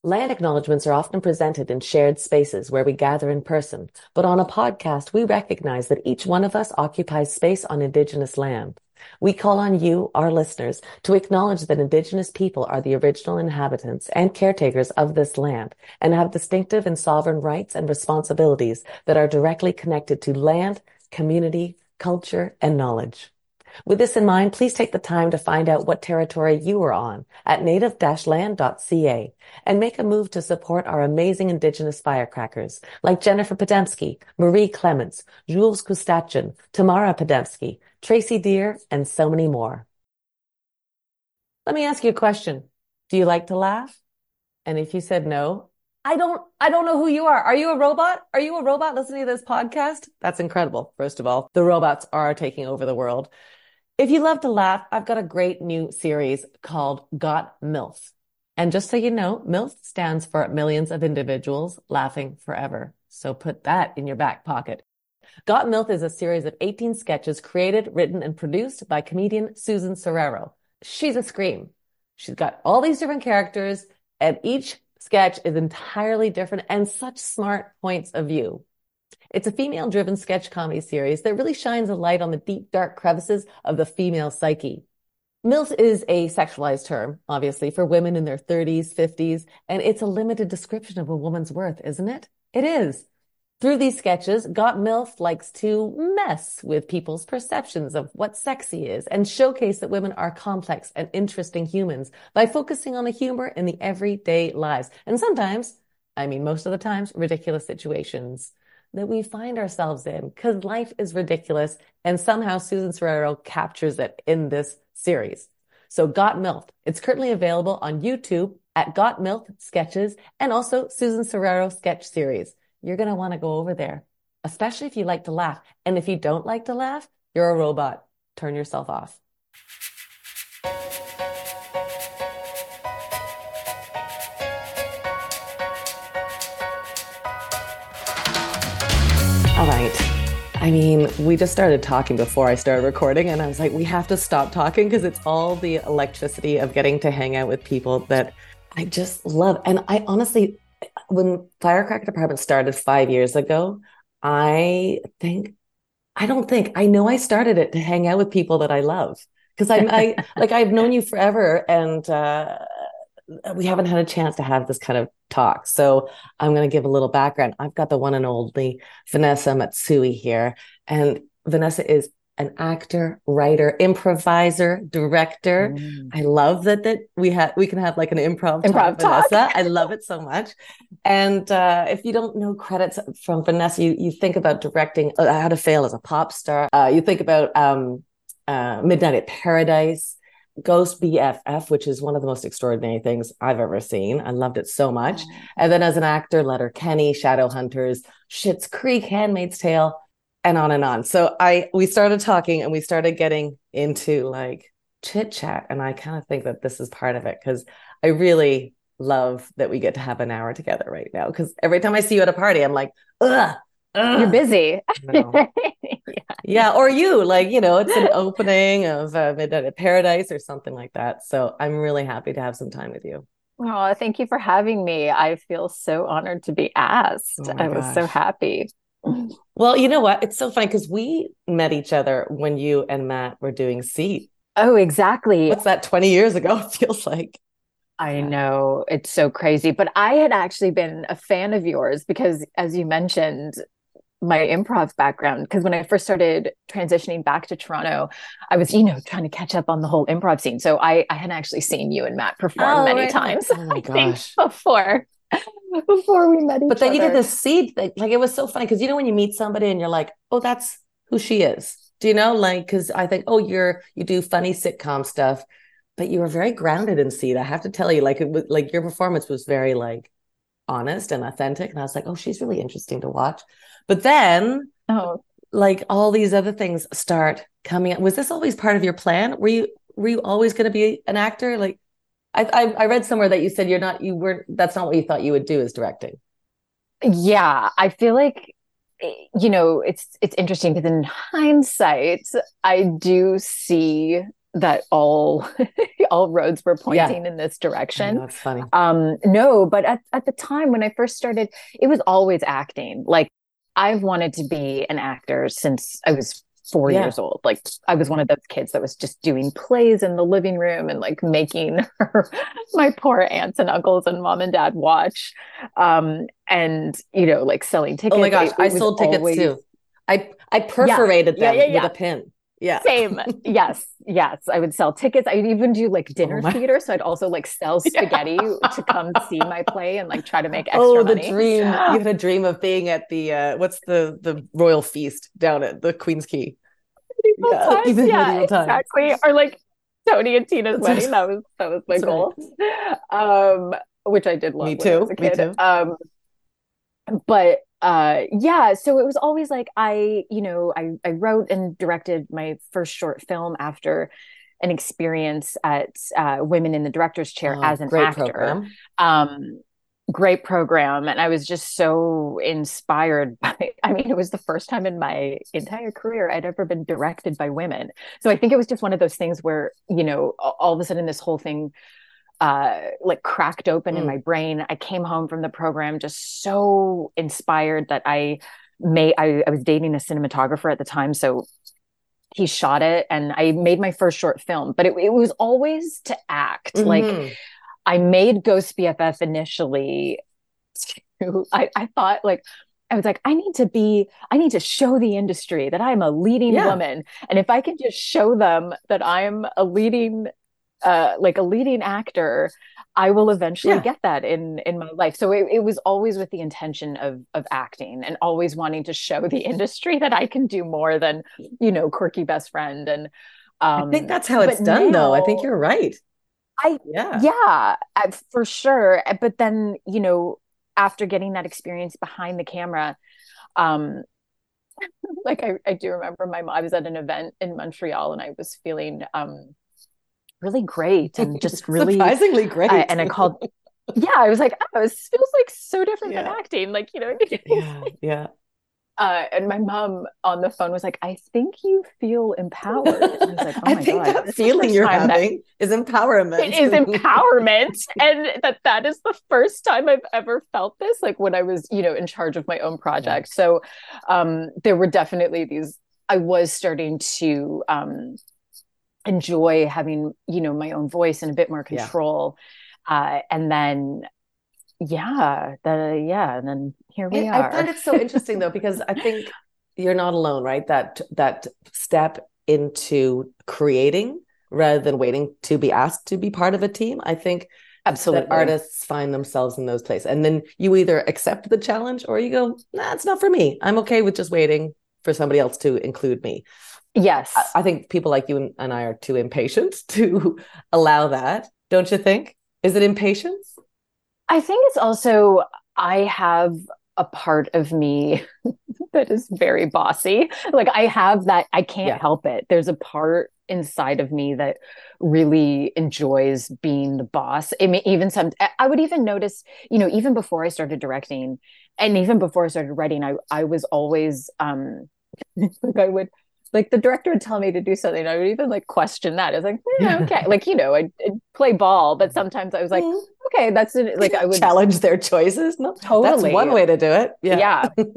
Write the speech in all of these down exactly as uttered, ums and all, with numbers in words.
Land acknowledgements are often presented in shared spaces where we gather in person, but on a podcast, we recognize that each one of us occupies space on Indigenous land. We call on you, our listeners, to acknowledge that Indigenous people are the original inhabitants and caretakers of this land and have distinctive and sovereign rights and responsibilities that are directly connected to land, community, culture, and knowledge. With this in mind, please take the time to find out what territory you are on at native dash land dot c a and make a move to support our amazing Indigenous firecrackers like Jennifer Podemsky, Marie Clements, Jules Kustachin, Tamara Podemsky, Tracy Deer, and so many more. Let me ask you a question. Do you like to laugh? And if you said no, I don't, I don't know who you are. Are you a robot? Are you a robot listening to this podcast? That's incredible. First of all, the robots are taking over the world. If you love to laugh, I've got a great new series called Got MILF. And just so you know, MILF stands for Millions of Individuals Laughing Forever. So put that in your back pocket. Got MILF is a series of eighteen sketches created, written, and produced by comedian Susan Serrero. She's a scream. She's got all these different characters, and each sketch is entirely different and such smart points of view. It's a female-driven sketch comedy series that really shines a light on the deep, dark crevices of the female psyche. MILF is a sexualized term, obviously, for women in their thirties, fifties, and it's a limited description of a woman's worth, isn't it? It is. Through these sketches, Got MILF likes to mess with people's perceptions of what sexy is and showcase that women are complex and interesting humans by focusing on the humor in the everyday lives. And sometimes, I mean most of the times, ridiculous situations that we find ourselves in, because life is ridiculous, and somehow Susan Serrero captures it in this series. So Got MILF, it's currently available on YouTube at Got MILF Sketches and also Susan Serrero Sketch Series. You're going to want to go over there, especially if you like to laugh. And if you don't like to laugh, you're a robot. Turn yourself off. All right. I mean, we just started talking before I started recording, and I was like, we have to stop talking because it's all the electricity of getting to hang out with people that I just love. And I honestly, when Firecracker Department started five years ago, I think, I don't think, I know I started it to hang out with people that I love. Because I'm, I, like, I've known you forever, and uh, we haven't had a chance to have this kind of talk. So I'm going to give a little background. I've got the one and only Vanessa Matsui here. And Vanessa is an actor, writer, improviser, director. Mm. I love that that we have we can have like an improv, improv talk, talk. Vanessa. I love it so much. And uh, if you don't know credits from Vanessa, you, you think about directing uh, How to Fail as a Pop Star. Uh, you think about um, uh, Midnight at Paradise, Ghost B F F, which is one of the most extraordinary things I've ever seen. I loved it so much. Oh. And then as an actor, Letterkenny, Shadowhunters, Schitt's Creek, Handmaid's Tale, and on and on. So I we started talking and we started getting into like chit chat. And I kind of think that this is part of it, because I really love that we get to have an hour together right now. Because every time I see you at a party, I'm like, ugh. Ugh. You're busy. yeah. yeah. Or you, like, you know, it's an opening of uh, Midnight at Paradise or something like that. So I'm really happy to have some time with you. Oh, thank you for having me. I feel so honored to be asked. Oh I was gosh. so happy. Well, you know what? It's so funny because we met each other when you and Matt were doing Seat. Oh, exactly. What's that, twenty years ago? It feels like. I know. It's so crazy. But I had actually been a fan of yours because, as you mentioned, my improv background, because when I first started transitioning back to Toronto, I was, you know, trying to catch up on the whole improv scene. So I, I had actually seen you and Matt perform oh, many right. times. Oh my gosh. before, before we met each But then other. you did the Seed thing. Like, it was so funny because, you know, when you meet somebody and you're like, oh, that's who she is. Do you know? Like, because I think, oh, you're, you do funny sitcom stuff, but you were very grounded in Seed. I have to tell you, like, it was like your performance was very like honest and authentic. And I was like, oh, she's really interesting to watch. But then, oh, like, all these other things start coming up. Was this always part of your plan? Were you were you always going to be an actor? Like, I, I I read somewhere that you said you're not. You weren't. That's not what you thought you would do, is directing. Yeah, I feel like, you know, it's it's interesting because in hindsight, I do see that all all roads were pointing Yeah. in this I direction. know, it's funny. Um, no, but at, at the time when I first started, it was always acting. Like I've wanted to be an actor since I was four Yeah. years old. Like I was one of those kids that was just doing plays in the living room and like making her, my poor aunts and uncles and mom and dad watch. Um, and you know, like selling tickets. Oh my gosh, It, I it was sold tickets always, too. I I yeah, perforated yeah, them yeah, with yeah. a pin. Yeah. Same. Yes. Yes. I would sell tickets. I'd even do like Oh dinner my. theater. So I'd also like sell spaghetti Yeah. to come see my play and like try to make extra Oh, the money. dream. You had a dream of being at the uh what's the the royal feast down at the Queen's Quay. Medieval Yeah, times. even Yeah, medieval times. exactly. Or like Tony and Tina's That's right. wedding. That was that was my That's right. goal. Um, which I did love Me when I was too. a Me kid. too. Um, but uh yeah, so it was always like I, you know, I I wrote and directed my first short film after an experience at uh, Women in the Director's Chair Oh, as an great actor. program. Um, great program. And I was just so inspired by, I mean, it was the first time in my entire career I'd ever been directed by women. So I think it was just one of those things where, you know, all of a sudden this whole thing uh like cracked open mm. in my brain. I came home from the program just so inspired that I may I, I was dating a cinematographer at the time. So he shot it and I made my first short film, but it, it was always to act. Mm-hmm. Like I made Ghost B F F initially to, I, I thought like, I was like, I need to be, I need to show the industry that I'm a leading yeah. woman. And if I can just show them that I'm a leading, uh, like a leading actor, I will eventually yeah. get that in, in my life. So it, it was always with the intention of, of acting and always wanting to show the industry that I can do more than, you know, quirky best friend. And um, I think that's how it's done now, though. I think you're right. I, yeah, yeah, I, for sure. But then, you know, after getting that experience behind the camera, um, like I, I do remember my mom, I was at an event in Montreal and I was feeling, um, really great and just really surprisingly great. Uh, and I called, yeah, I was like, oh, this feels like so different yeah. than acting. Like, you know, yeah, yeah. Uh, and my mom on the phone was like, I think you feel empowered. And I was like, oh I my think God, that feeling you're having is empowerment. It is empowerment. And that that is the first time I've ever felt this, like when I was, you know, in charge of my own project. Yeah. So um, there were definitely these, I was starting to um, enjoy having, you know, my own voice and a bit more control. Yeah. Uh, and then yeah the yeah and then here we I, are. I find it so interesting though, because I think you're not alone, right? That that step into creating rather than waiting to be asked to be part of a team. I think absolutely that artists find themselves in those places, and then you either accept the challenge or you go, nah, it's not for me. I'm okay with just waiting for somebody else to include me. Yes. I, I think people like you and I are too impatient to allow that. Don't you think? Is it impatience? I think it's also, I have a part of me that is very bossy. Like I have that, I can't yeah. help it. There's a part inside of me that really enjoys being the boss. I mean, even some, I would even notice, you know, even before I started directing and even before I started writing, I, I was always, um, like I would, like the director would tell me to do something. I would even like question that. I was like, eh, okay. Like, you know, I'd, I'd play ball, but sometimes I was like, okay, that's it. Like I would challenge their choices. No, totally. That's one way to do it. Yeah. Yeah.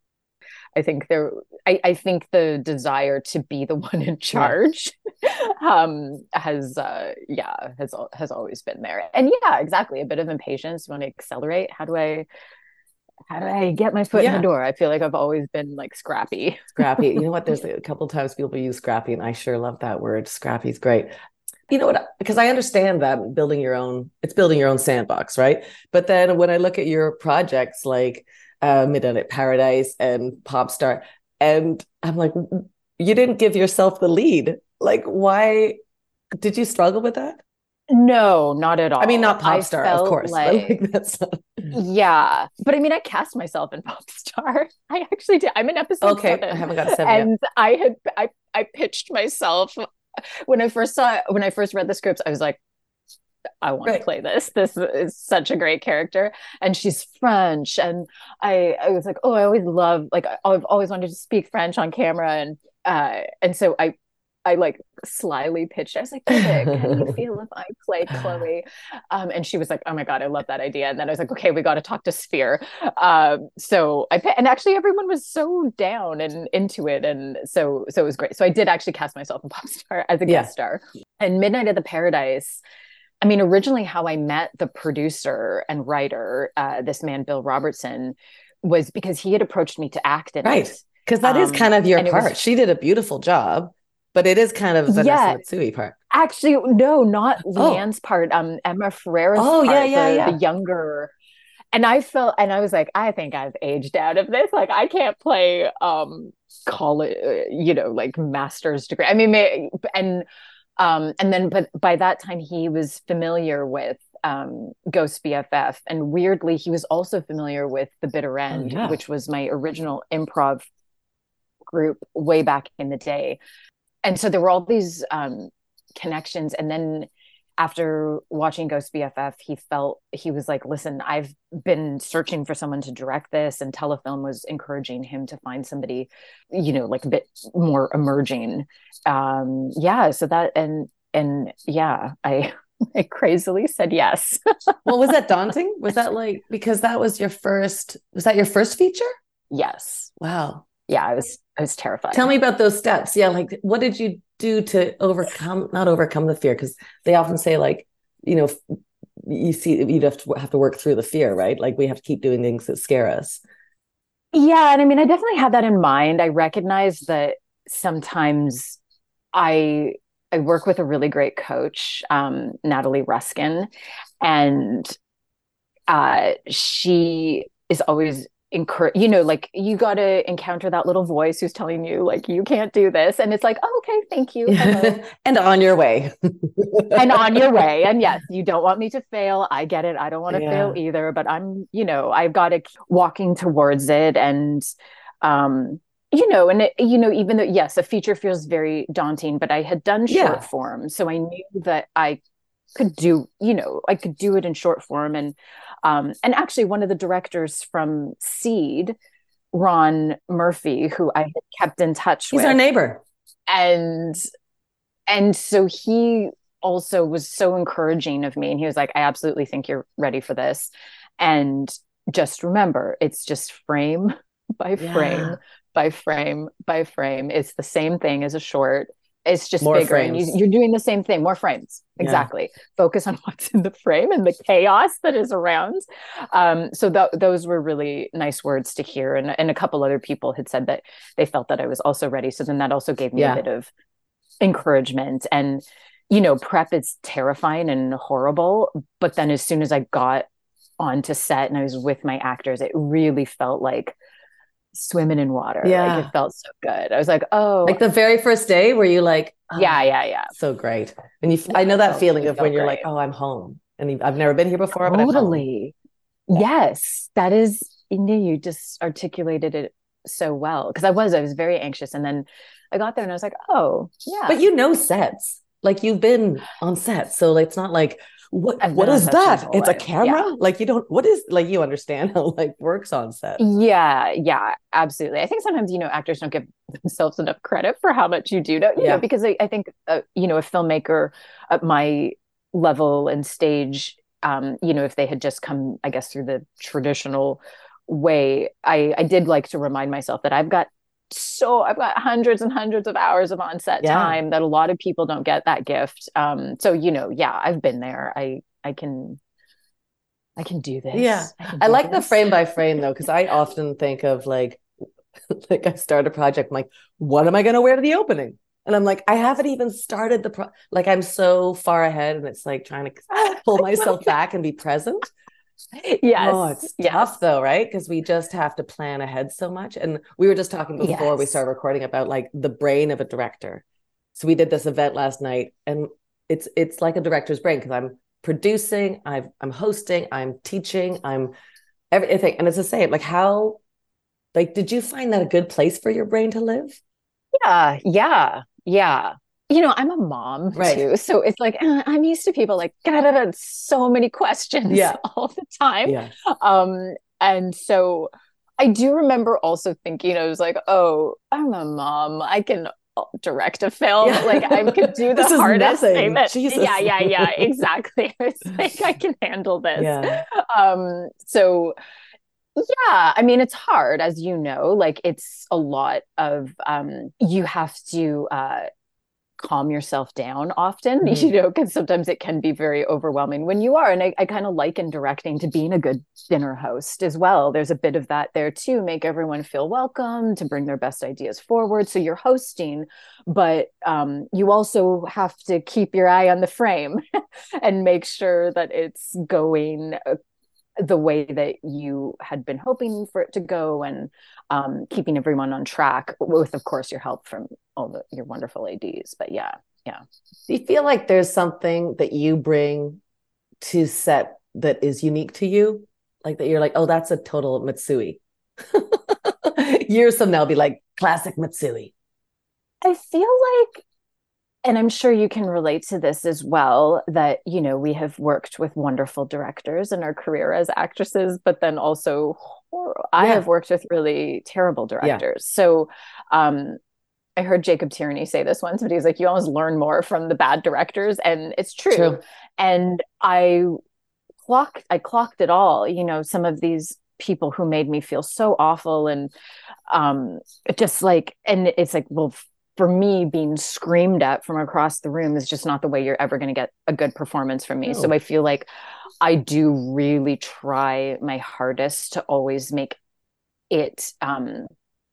I think there, I, I think the desire to be the one in charge, yeah. um, has, uh, yeah, has, has always been there. And yeah, exactly. A bit of impatience. You want to accelerate. How do I, how do I get my foot yeah. in the door? I feel like I've always been like scrappy. Scrappy. You know what? There's a couple of times people use scrappy, and I sure love that word. Scrappy is great. You know what? Because I understand that building your own, it's building your own sandbox, right? But then when I look at your projects like uh, Midnight Paradise and Popstar, and I'm like, you didn't give yourself the lead. Like, why did you struggle with that? No, not at all. I mean, not Popstar, of course. Like, but like that's not... Yeah, but I mean, I cast myself in Popstar. I actually did. I'm in episode okay, seven. I haven't got a seven and yet. I had I I pitched myself when I first saw when I first read the scripts. I was like, I want right. to play this. This is such a great character, and she's French. And I I was like, oh, I always love like I've always wanted to speak French on camera, and uh, and so I I like slyly pitched. I was like, Vivek, how do you feel if I play Chloe? Um, and she was like, oh my God, I love that idea. And then I was like, okay, we got to talk to Sphere. Um, so I, and actually everyone was so down and into it. And so, so it was great. So I did actually cast myself in Popstar as a Yeah. guest star. And Midnight at the Paradise, I mean, originally how I met the producer and writer, uh, this man, Bill Robertson, was because he had approached me to act in Right. it. Because that Um, is kind of your and it part. was- She did a beautiful job, but it is kind of Vanessa Yeah. Mitsui part. Actually, no, not Oh. Leanne's part. Um, Emma Ferrera's Oh, part, yeah, yeah, the, yeah. the younger. And I felt, and I was like, I think I've aged out of this. Like, I can't play um college, you know, like master's degree. I mean, may- and um, and then, but by that time, he was familiar with um Ghost B F F, and weirdly, he was also familiar with The Bitter End, yeah. which was my original improv group way back in the day. And so there were all these um connections. And then after watching Ghost B F F, he felt, he was like, listen, I've been searching for someone to direct this, and Telefilm was encouraging him to find somebody, you know, like a bit more emerging. Um, yeah. So that, and, and yeah, I, I crazily said yes. Well, was that daunting? Was that like, because that was your first, was that your first feature? Yes. Wow. Yeah, I was, I was terrified. Tell me about those steps. Yeah. Like, what did you do to overcome, not overcome the fear? Because they often say, like, you know, you see, you'd have to have to work through the fear, right? Like, we have to keep doing things that scare us. Yeah. And I mean, I definitely had that in mind. I recognize that sometimes I, I work with a really great coach, um, Natalie Ruskin, and uh, she is always encourage, you know, like, you got to encounter that little voice who's telling you, like, you can't do this. And it's like, oh, okay, thank you. Hello. And on your way. And on your way. And yes, you don't want me to fail. I get it. I don't want to Yeah. fail either, but I'm, you know, I've got to keep walking towards it. And, um, you know, and it, you know, even though, yes, a feature feels very daunting, but I had done short Yeah. form. So I knew that I could do, you know, I could do it in short form. And, um, and actually one of the directors from Seed, Ron Murphy, who I had kept in touch He's with. our neighbor. And, and so he also was so encouraging of me. And he was like, I absolutely think you're ready for this. And just remember, it's just frame by Yeah. frame by frame by frame. It's the same thing as a short. It's just More bigger. frames. And you, you're doing the same thing, more frames. Yeah. Exactly. Focus on what's in the frame and the chaos that is around. Um, so th- those were really nice words to hear. And, and a couple other people had said that they felt that I was also ready. So then that also gave me Yeah. a bit of encouragement. And, you know, prep is terrifying and horrible. But then as soon as I got onto set and I was with my actors, it really felt like swimming in water. Yeah. Like, it felt so good. I was like, oh, Like the very first day where you like, oh, yeah, yeah, yeah. so great. And you, I know that felt- feeling it of when felt you're great. like, oh, I'm home. And you- I've never been here before, but I'm home. Totally. Yes, that is, you know, you just articulated it so well. Because I was, I was very anxious. And then I got there and I was like, oh, yeah. But you know sets. Like, you've been on set. So like, it's not like, what I've what been on is sets my that? whole It's a life. camera? Yeah. Like, you don't, what is, like, you understand how like works on set. Yeah, yeah, absolutely. I think sometimes, you know, actors don't give themselves enough credit for how much you do know, you Yeah. know, because I, I think, uh, you know, a filmmaker at my level and stage, um, you know, if they had just come, I guess, through the traditional way, I, I did like to remind myself that I've got so I've got hundreds and hundreds of hours of on-set Yeah. time that a lot of people don't get that gift. Um, so, you know, yeah, I've been there. I, I can, I can do this. Yeah. can I do like the this. frame by frame though, because I often think of like, like I start a project, I'm like, what am I going to wear to the opening? And I'm like, I haven't even started the pro, like I'm so far ahead, and it's like trying to pull myself back and be present. Yes. Oh, it's yes. tough though, right? Because we just have to plan ahead so much. And we were just talking before we Yes. started recording about like the brain of a director. So we did this event last night, and it's it's like a director's brain, because I'm producing, I've, I'm hosting, I'm teaching, I'm everything. And it's the same. Like, how, like, did you find that a good place for your brain to live? Yeah. Yeah. Yeah. You know, I'm a mom Right. too. So it's like, uh, I'm used to people like, God, I had so many questions Yeah. all the time. Yeah. Um, and so I do remember also thinking, I was like, oh, I'm a mom. I can direct a film. Yeah. Like I could do the This is hardest nothing. thing. That, Jesus. yeah, yeah, yeah, exactly. It's like I can handle this. Yeah. Um, so yeah, I mean, it's hard, as you know, like it's a lot of um, you have to uh, calm yourself down often, Mhm. you know, because sometimes it can be very overwhelming when you are. And I, I kind of liken directing to being a good dinner host as well. There's a bit of that there too, make everyone feel welcome, to bring their best ideas forward. So you're hosting, but um, you also have to keep your eye on the frame and make sure that it's going uh, the way that you had been hoping for it to go, and um, keeping everyone on track with, of course, your help from all the your wonderful A Ds. But yeah, yeah. Do you feel like there's something that you bring to set that is unique to you? Like that you're like, oh, that's a total Matsui. Years from now, I'll be like, classic Matsui. I feel like, and I'm sure you can relate to this as well, that, you know, we have worked with wonderful directors in our career as actresses, but then also horror. I Yeah. have worked with really terrible directors. Yeah. So um, I heard Jacob Tierney say this once, but he's like, you always learn more from the bad directors. And it's true. True. And I clocked, I clocked it all, you know, some of these people who made me feel so awful, and um, just like, and it's like, well, for me, being screamed at from across the room is just not the way you're ever going to get a good performance from me. No. So I feel like I do really try my hardest to always make it um,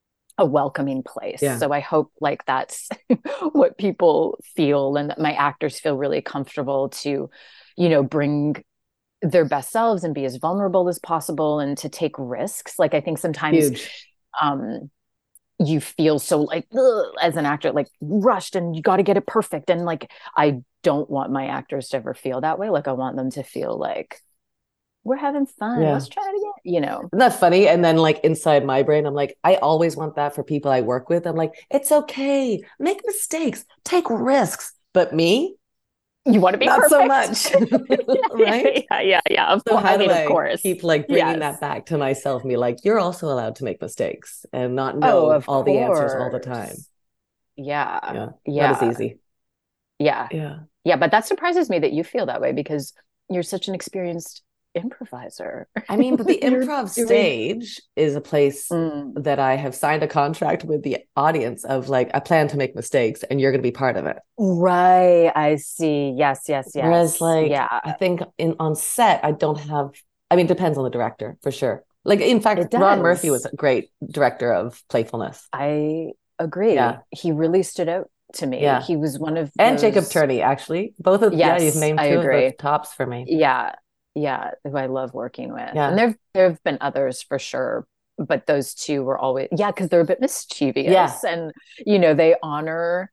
a welcoming place. Yeah. So I hope like that's what people feel, and that my actors feel really comfortable to, you know, bring their best selves and be as vulnerable as possible, and to take risks. Like I think sometimes Huge. um you feel so like as an actor, like rushed, and you got to get it perfect. And like, I don't want my actors to ever feel that way. Like I want them to feel like we're having fun. Yeah. Let's try it again, you know? Isn't that funny? And then like inside my brain, I'm like, I always want that for people I work with. I'm like, it's okay. Make mistakes, take risks. But me, you want to be not perfect. so much. Right? Yeah, yeah, yeah. Of So course. how I mean, do of I course. keep like bringing Yes. that back to myself and be like, you're also allowed to make mistakes and not Oh, know of all course. the answers all the time. Yeah. Yeah. Yeah. Not as easy. Yeah. Yeah. Yeah. But that surprises me that you feel that way, because you're such an experienced improviser. I mean, but the You're improv doing- stage is a place Mm. that I have signed a contract with the audience of like, I plan to make mistakes and you're going to be part of it. Right. I see. Yes, yes, yes. Whereas like, yeah. I think in on set, I don't have, I mean, it depends on the director for sure. Like, in fact, It Ron does. Murphy was a great director of playfulness. I agree. Yeah. He really stood out to me. Yeah. He was one of And those... Jacob Turney, actually. Both of, yeah, Yes, you've named I two agree. of the tops for me. Yeah. Yeah. Who I love working with. Yeah. And there there have been others for sure, but those two were always, yeah, because they're a bit mischievous. Yeah. And, you know, they honor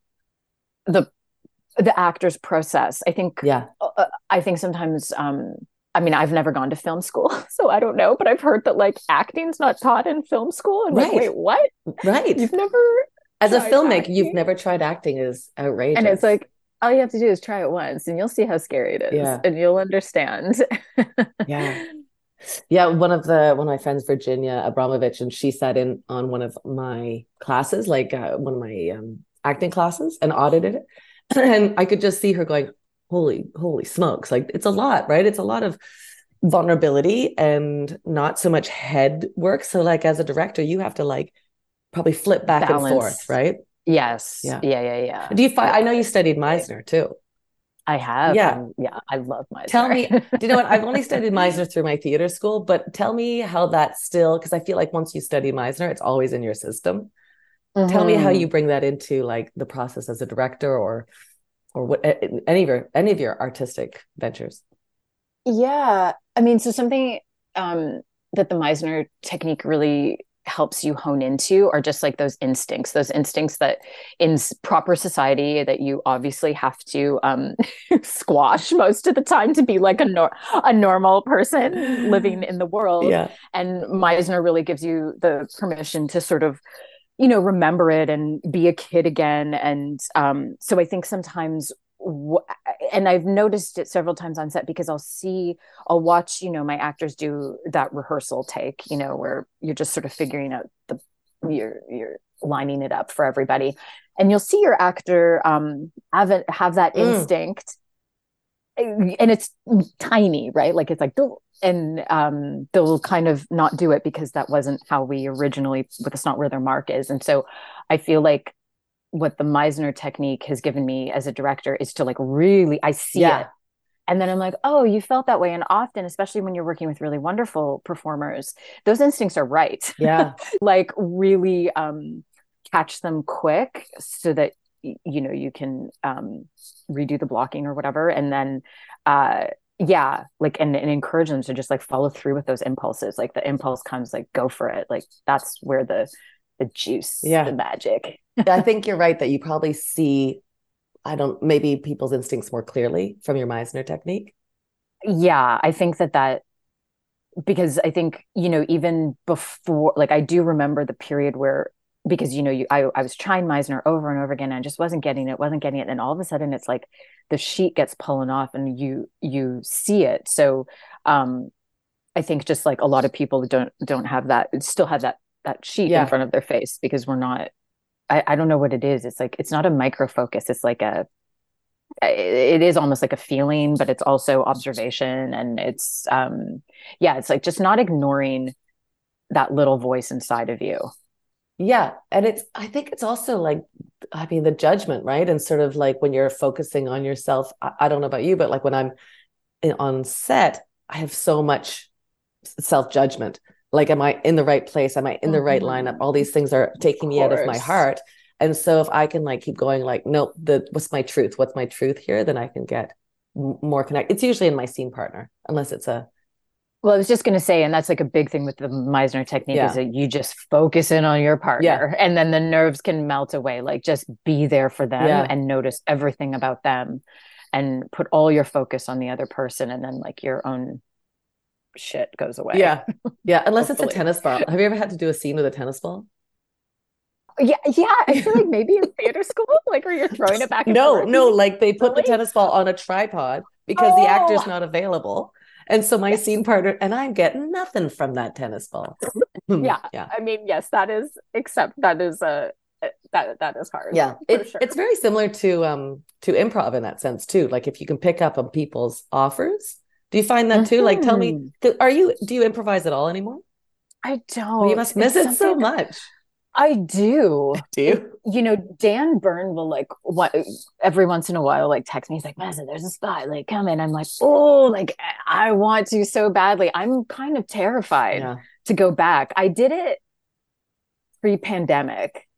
the the actor's process. I think, Yeah. uh, I think sometimes, um, I mean, I've never gone to film school, so I don't know, but I've heard that like acting's not taught in film school. And Right. like, wait, what? Right. You've never As a tried filmmaker, acting? you've never tried acting is outrageous. And it's like, all you have to do is try it once and you'll see how scary it is. Yeah. And you'll understand. Yeah. Yeah, one of the one of my friends, Virginia Abramovich, and she sat in on one of my classes, like uh, one of my um, acting classes, and audited it. And I could just see her going, "Holy, holy smokes!" Like it's a lot, right? It's a lot of vulnerability and not so much head work. So, like as a director, you have to like probably flip back Balance. and forth, right? Yes. Yeah. Yeah. Yeah. Yeah. Do you find? Yeah. I know you studied Meisner too. I have. Yeah. and yeah. I love Meisner. Tell me, do you know what? I've only studied Meisner through my theater school, but tell me how that still, because I feel like once you study Meisner, it's always in your system. Mhm. Tell me how you bring that into like the process as a director or or what any of your any of your artistic ventures. Yeah. I mean, so something um, that the Meisner technique really helps you hone into are just like those instincts, those instincts that in s- proper society that you obviously have to um, squash most of the time to be like a, nor- a normal person living in the world. Yeah. And Meisner really gives you the permission to sort of, you know, remember it and be a kid again. And um, so I think sometimes, w- and I've noticed it several times on set, because I'll see, I'll watch, you know, my actors do that rehearsal take, you know, where you're just sort of figuring out the you're you're lining it up for everybody, and you'll see your actor um have a, have that Mm. instinct, and it's tiny, right? Like it's like, and um they'll kind of not do it because that wasn't how we originally, but that's not where their mark is. And so I feel like what the Meisner technique has given me as a director is to like really, I see Yeah. it. And then I'm like, oh, you felt that way. And often, especially when you're working with really wonderful performers, those instincts are right. Yeah. Like really um, catch them quick so that, you know, you can um, redo the blocking or whatever. And then, uh, yeah, like, and, and encourage them to just like follow through with those impulses. Like the impulse comes, like, go for it. Like that's where the, the juice, Yeah. the magic. I think you're right that you probably see, I don't, maybe people's instincts more clearly from your Meisner technique. Yeah, I think that that, because I think, you know, even before, like I do remember the period where, because, you know, you, I, I was trying Meisner over and over again, and I just wasn't getting it, wasn't getting it. And all of a sudden it's like the sheet gets pulling off and you, you see it. So um, I think just like a lot of people don't, don't have that, still have that, that sheet Yeah. in front of their face because we're not, I, I don't know what it is. It's like, it's not a micro focus. It's like a, it is almost like a feeling, but it's also observation. And it's, um, yeah, it's like just not ignoring that little voice inside of you. Yeah. And it's, I think it's also like, I mean, the judgment, right? And sort of like when you're focusing on yourself, I, I don't know about you, but like when I'm in, on set, I have so much self-judgment. Like, am I in the right place? Am I in the right Mm-hmm. lineup? All these things are taking me out of my heart. And so if I can like keep going, like, no, the what's my truth? What's my truth here? Then I can get m- more connected. It's usually in my scene partner, unless it's a. Well, I was just going to say, and that's like a big thing with the Meisner technique, Yeah. is that you just focus in on your partner, Yeah. and then the nerves can melt away. Like just be there for them Yeah. and notice everything about them, and put all your focus on the other person, and then like your own shit goes away. Yeah. Yeah. Unless it's a Hopefully. tennis ball. Have you ever had to do a scene with a tennis ball? Yeah, yeah. I feel like maybe in theater school, like where you're throwing it back and No, forth. no, like they put Really? the tennis ball on a tripod because Oh. the actor's not available. And so my scene partner and I'm getting nothing from that tennis ball. Yeah. Yeah. I mean, yes, that is, except that is a, that, that is hard. Yeah. It, sure. It's very similar to, um, to improv in that sense too. Like if you can pick up on people's offers, do you find that too? Mm-hmm. Like, tell me, are you, do you improvise at all anymore? I don't. Well, you must miss it's it so much. I do. Do you? You know, Dan Byrne will like what every once in a while like text me. He's like, Meza, there's a spot, like come in. I'm like, oh, like I want to so badly. I'm kind of terrified yeah. to go back. I did it pre-pandemic,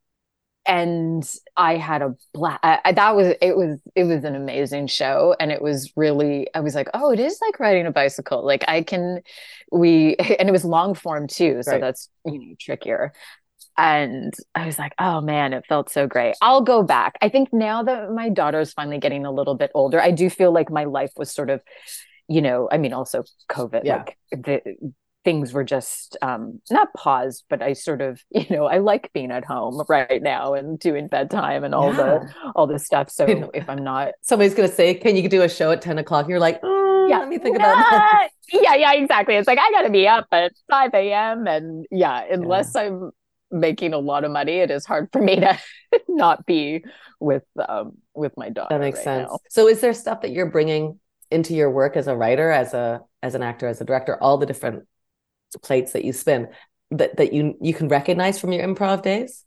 and I had a blast. I, that was it was it was an amazing show, and it was really. I was like, oh, it is like riding a bicycle. Like I can, we and it was long form too, so right. that's you know trickier. And I was like, oh man, it felt so great. I'll go back. I think now that my daughter's finally getting a little bit older, I do feel like my life was sort of, you know, I mean, also COVID, yeah. like the things were just um, not paused, but I sort of, you know, I like being at home right now and doing bedtime and all yeah. the, all this stuff. So you know, if I'm not, somebody's going to say, can you do a show at ten o'clock? You're like, oh, yeah. let me think about that. Yeah, yeah, exactly. It's like, I got to be up at five a.m. And yeah, unless yeah. I'm making a lot of money, it is hard for me to not be with um with my daughter. That makes right sense. now. So is there stuff that you're bringing into your work as a writer, as a as an actor, as a director, all the different plates that you spin that that you you can recognize from your improv days?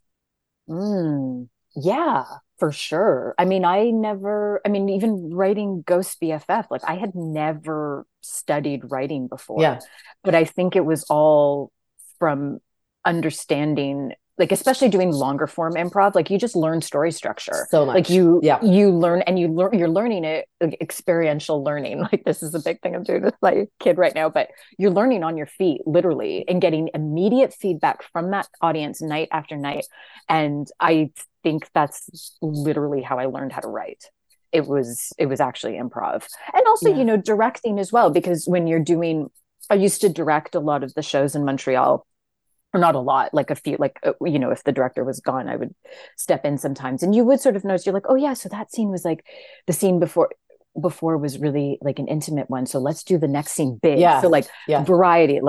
Mm, yeah, for sure. I mean, I never I mean even writing Ghost B F F, like I had never studied writing before. Yeah. But I think it was all from understanding, like especially doing longer form improv, like you just learn story structure so much. Like you yeah. you learn and you learn you're learning it, like experiential learning. Like this is a big thing I'm doing with my kid right now, but you're learning on your feet literally and getting immediate feedback from that audience night after night. And I think that's literally how I learned how to write. It was it was actually improv. And also, yeah. you know, directing as well, because when you're doing I used to direct a lot of the shows in Montreal. Or not a lot, like a few, like, you know, if the director was gone, I would step in sometimes. And you would sort of notice, you're like, oh yeah, so that scene was like the scene before, before was really like an intimate one. So let's do the next scene big. Yeah. So like yeah. variety, like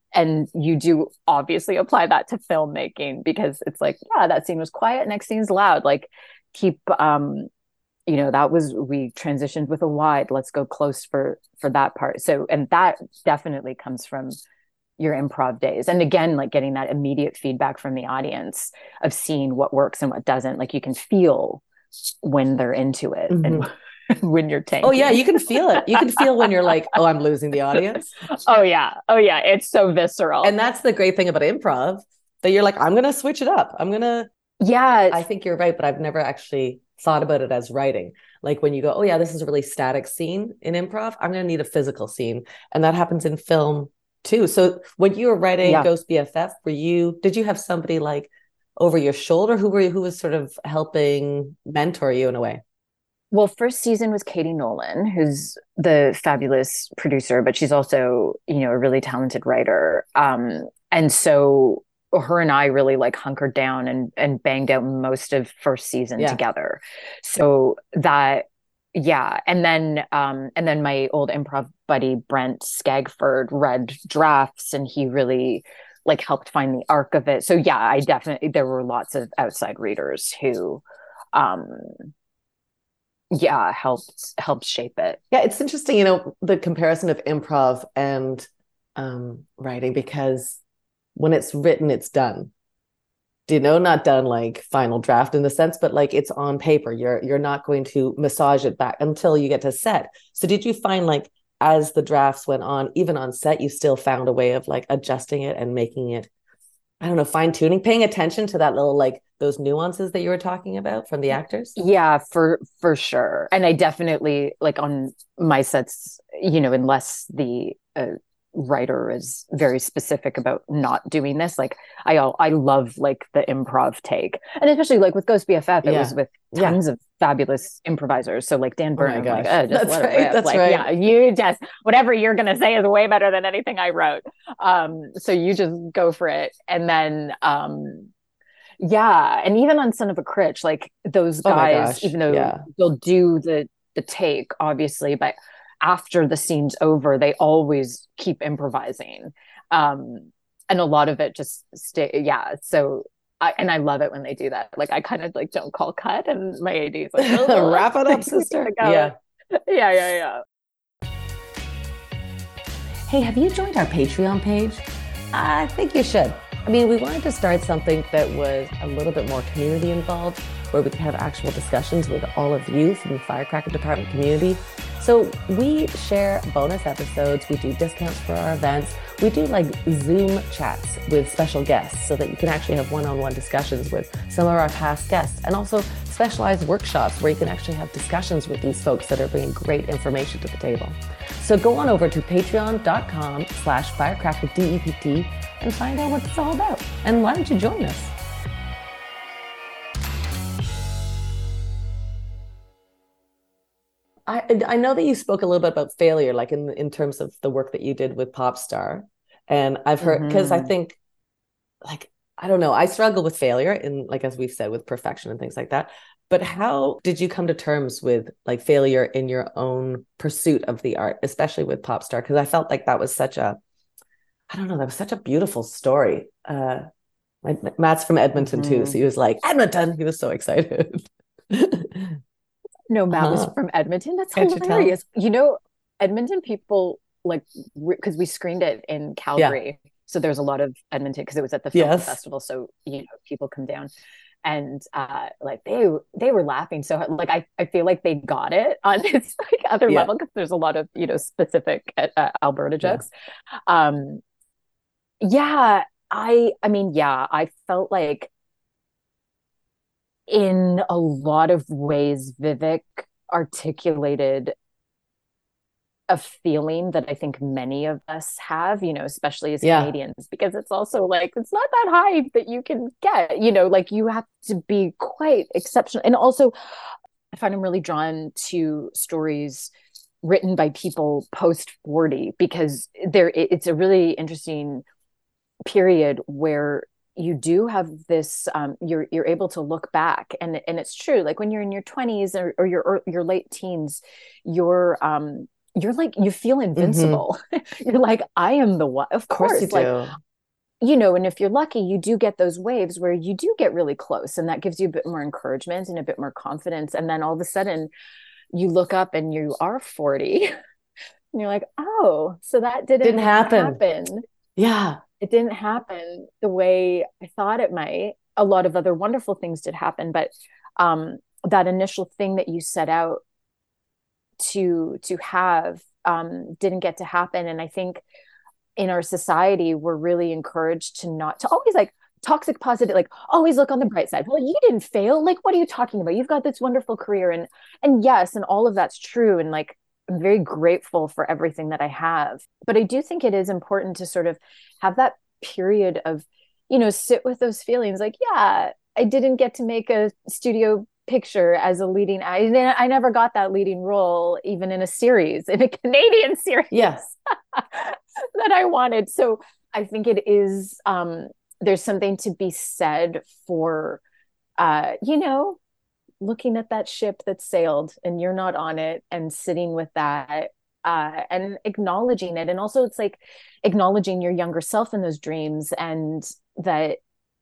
and you do obviously apply that to filmmaking, because it's like, yeah, that scene was quiet, next scene's loud. Like, keep, um, you know, that was, we transitioned with a wide, let's go close for for that part. So, and that definitely comes from your improv days. And again, like getting that immediate feedback from the audience of seeing what works and what doesn't. Like, you can feel when they're into it, mm-hmm. and when you're tanking. Oh yeah, you can feel it. You can feel when you're like, oh, I'm losing the audience. Oh yeah. Oh yeah. It's so visceral. And that's the great thing about improv, that you're like, I'm going to switch it up. I'm going to. Yeah. I think you're right, but I've never actually thought about it as writing. Like when you go, oh yeah, this is a really static scene in improv, I'm going to need a physical scene. And that happens in film too. So when you were writing yeah. Ghost B F F, were you, did you have somebody like over your shoulder? Who were you, who was sort of helping mentor you in a way? Well, first season was Katie Nolan, who's the fabulous producer, but she's also, you know, a really talented writer. Um, and so her and I really like hunkered down and and banged out most of first season yeah. together. So that, yeah. And then, um, and then my old improv buddy, Brent Skagford, read drafts, and he really like helped find the arc of it. So yeah, I definitely, there were lots of outside readers who, um, yeah, helped, helped shape it. Yeah. It's interesting, you know, the comparison of improv and, um, writing, because when it's written, it's done. Do you know, not done like final draft in the sense, but like it's on paper. You're you're not going to massage it back until you get to set. So did you find like as the drafts went on, even on set, you still found a way of like adjusting it and making it, I don't know, fine tuning, paying attention to that little like those nuances that you were talking about from the actors? Yeah, for for sure. And I definitely like on my sets, you know, unless the uh, writer is very specific about not doing this, like I I love like the improv take, and especially like with Ghost B F F, it yeah. was with tons yeah. of fabulous improvisers. So like Dan Burnham, oh like oh, just that's let right, it rip. That's like, right. Yeah, you just whatever you're gonna say is way better than anything I wrote. Um, so you just go for it, and then um, yeah, and even on Son of a Critch, like those guys, oh even though yeah. they'll do the the take, obviously, but after the scene's over, they always keep improvising. Um, and a lot of it just stay. Yeah. So, I, and I love it when they do that. Like I kind of like don't call cut, and my A D is like, oh, wrap it up, sister. Yeah. Yeah. Yeah. Yeah. Hey, have you joined our Patreon page? I think you should. I mean, we wanted to start something that was a little bit more community involved, where we could have actual discussions with all of you from the Firecracker Department community. So we share bonus episodes, we do discounts for our events, we do like Zoom chats with special guests so that you can actually have one-on-one discussions with some of our past guests, and also specialized workshops where you can actually have discussions with these folks that are bringing great information to the table. So go on over to patreon.com slash firecrackerdept and find out what it's all about. And why don't you join us? I I know that you spoke a little bit about failure, like in, in terms of the work that you did with Popstar. And I've heard, because mm-hmm. I think, like, I don't know, I struggle with failure in, like, as we've said, with perfection and things like that. But how did you come to terms with like failure in your own pursuit of the art, especially with Popstar? Because I felt like that was such a, I don't know, that was such a beautiful story. Uh, my, Matt's from Edmonton mm-hmm. too. So he was like, Edmonton, he was so excited. No, Matt uh-huh. was from Edmonton. That's Can't hilarious. You, you know, Edmonton people, like, because we screened it in Calgary. Yeah. So there's a lot of Edmonton, because it was at the film yes. festival. So, you know, people come down. And uh, like they they were laughing so hard. Like I, I feel like they got it on this like other yeah. level, because there's a lot of, you know, specific uh, Alberta jokes. Yeah. Um, yeah, I I mean, yeah, I felt like in a lot of ways, Vivek articulated a feeling that I think many of us have, you know, especially as yeah. Canadians, because it's also like, it's not that high that you can get, you know, like you have to be quite exceptional. And also I find I'm really drawn to stories written by people post forty, because there, it's a really interesting period where you do have this, um, you're, you're able to look back, and, and it's true. Like when you're in your twenties or, or your, or your late teens, you're, um, you're like, you feel Mm-hmm. invincible. You're like, I am the one. Of Of course you course, like, do. you know, and if you're lucky, you do get those waves where you do get really close, and that gives you a bit more encouragement and a bit more confidence. And then all of a sudden you look up and you are forty and you're like, oh, so that didn't, Didn't happen. happen. Yeah. It didn't happen the way I thought it might. A lot of other wonderful things did happen, but um, that initial thing that you set out to to have um, didn't get to happen. And I think in our society, we're really encouraged to not to always like toxic positive, like always look on the bright side. Well, you didn't fail. Like, what are you talking about? You've got this wonderful career, and and yes, and all of that's true. And like, I'm very grateful for everything that I have. But I do think it is important to sort of have that period of, you know, sit with those feelings. Like, yeah, I didn't get to make a studio picture as a leading, I, I never got that leading role, even in a series, in a Canadian series. Yes. That I wanted. So I think it is, um, there's something to be said for, uh, you know, looking at that ship that sailed and you're not on it, and sitting with that, uh, and acknowledging it. And also it's like acknowledging your younger self in those dreams, and that,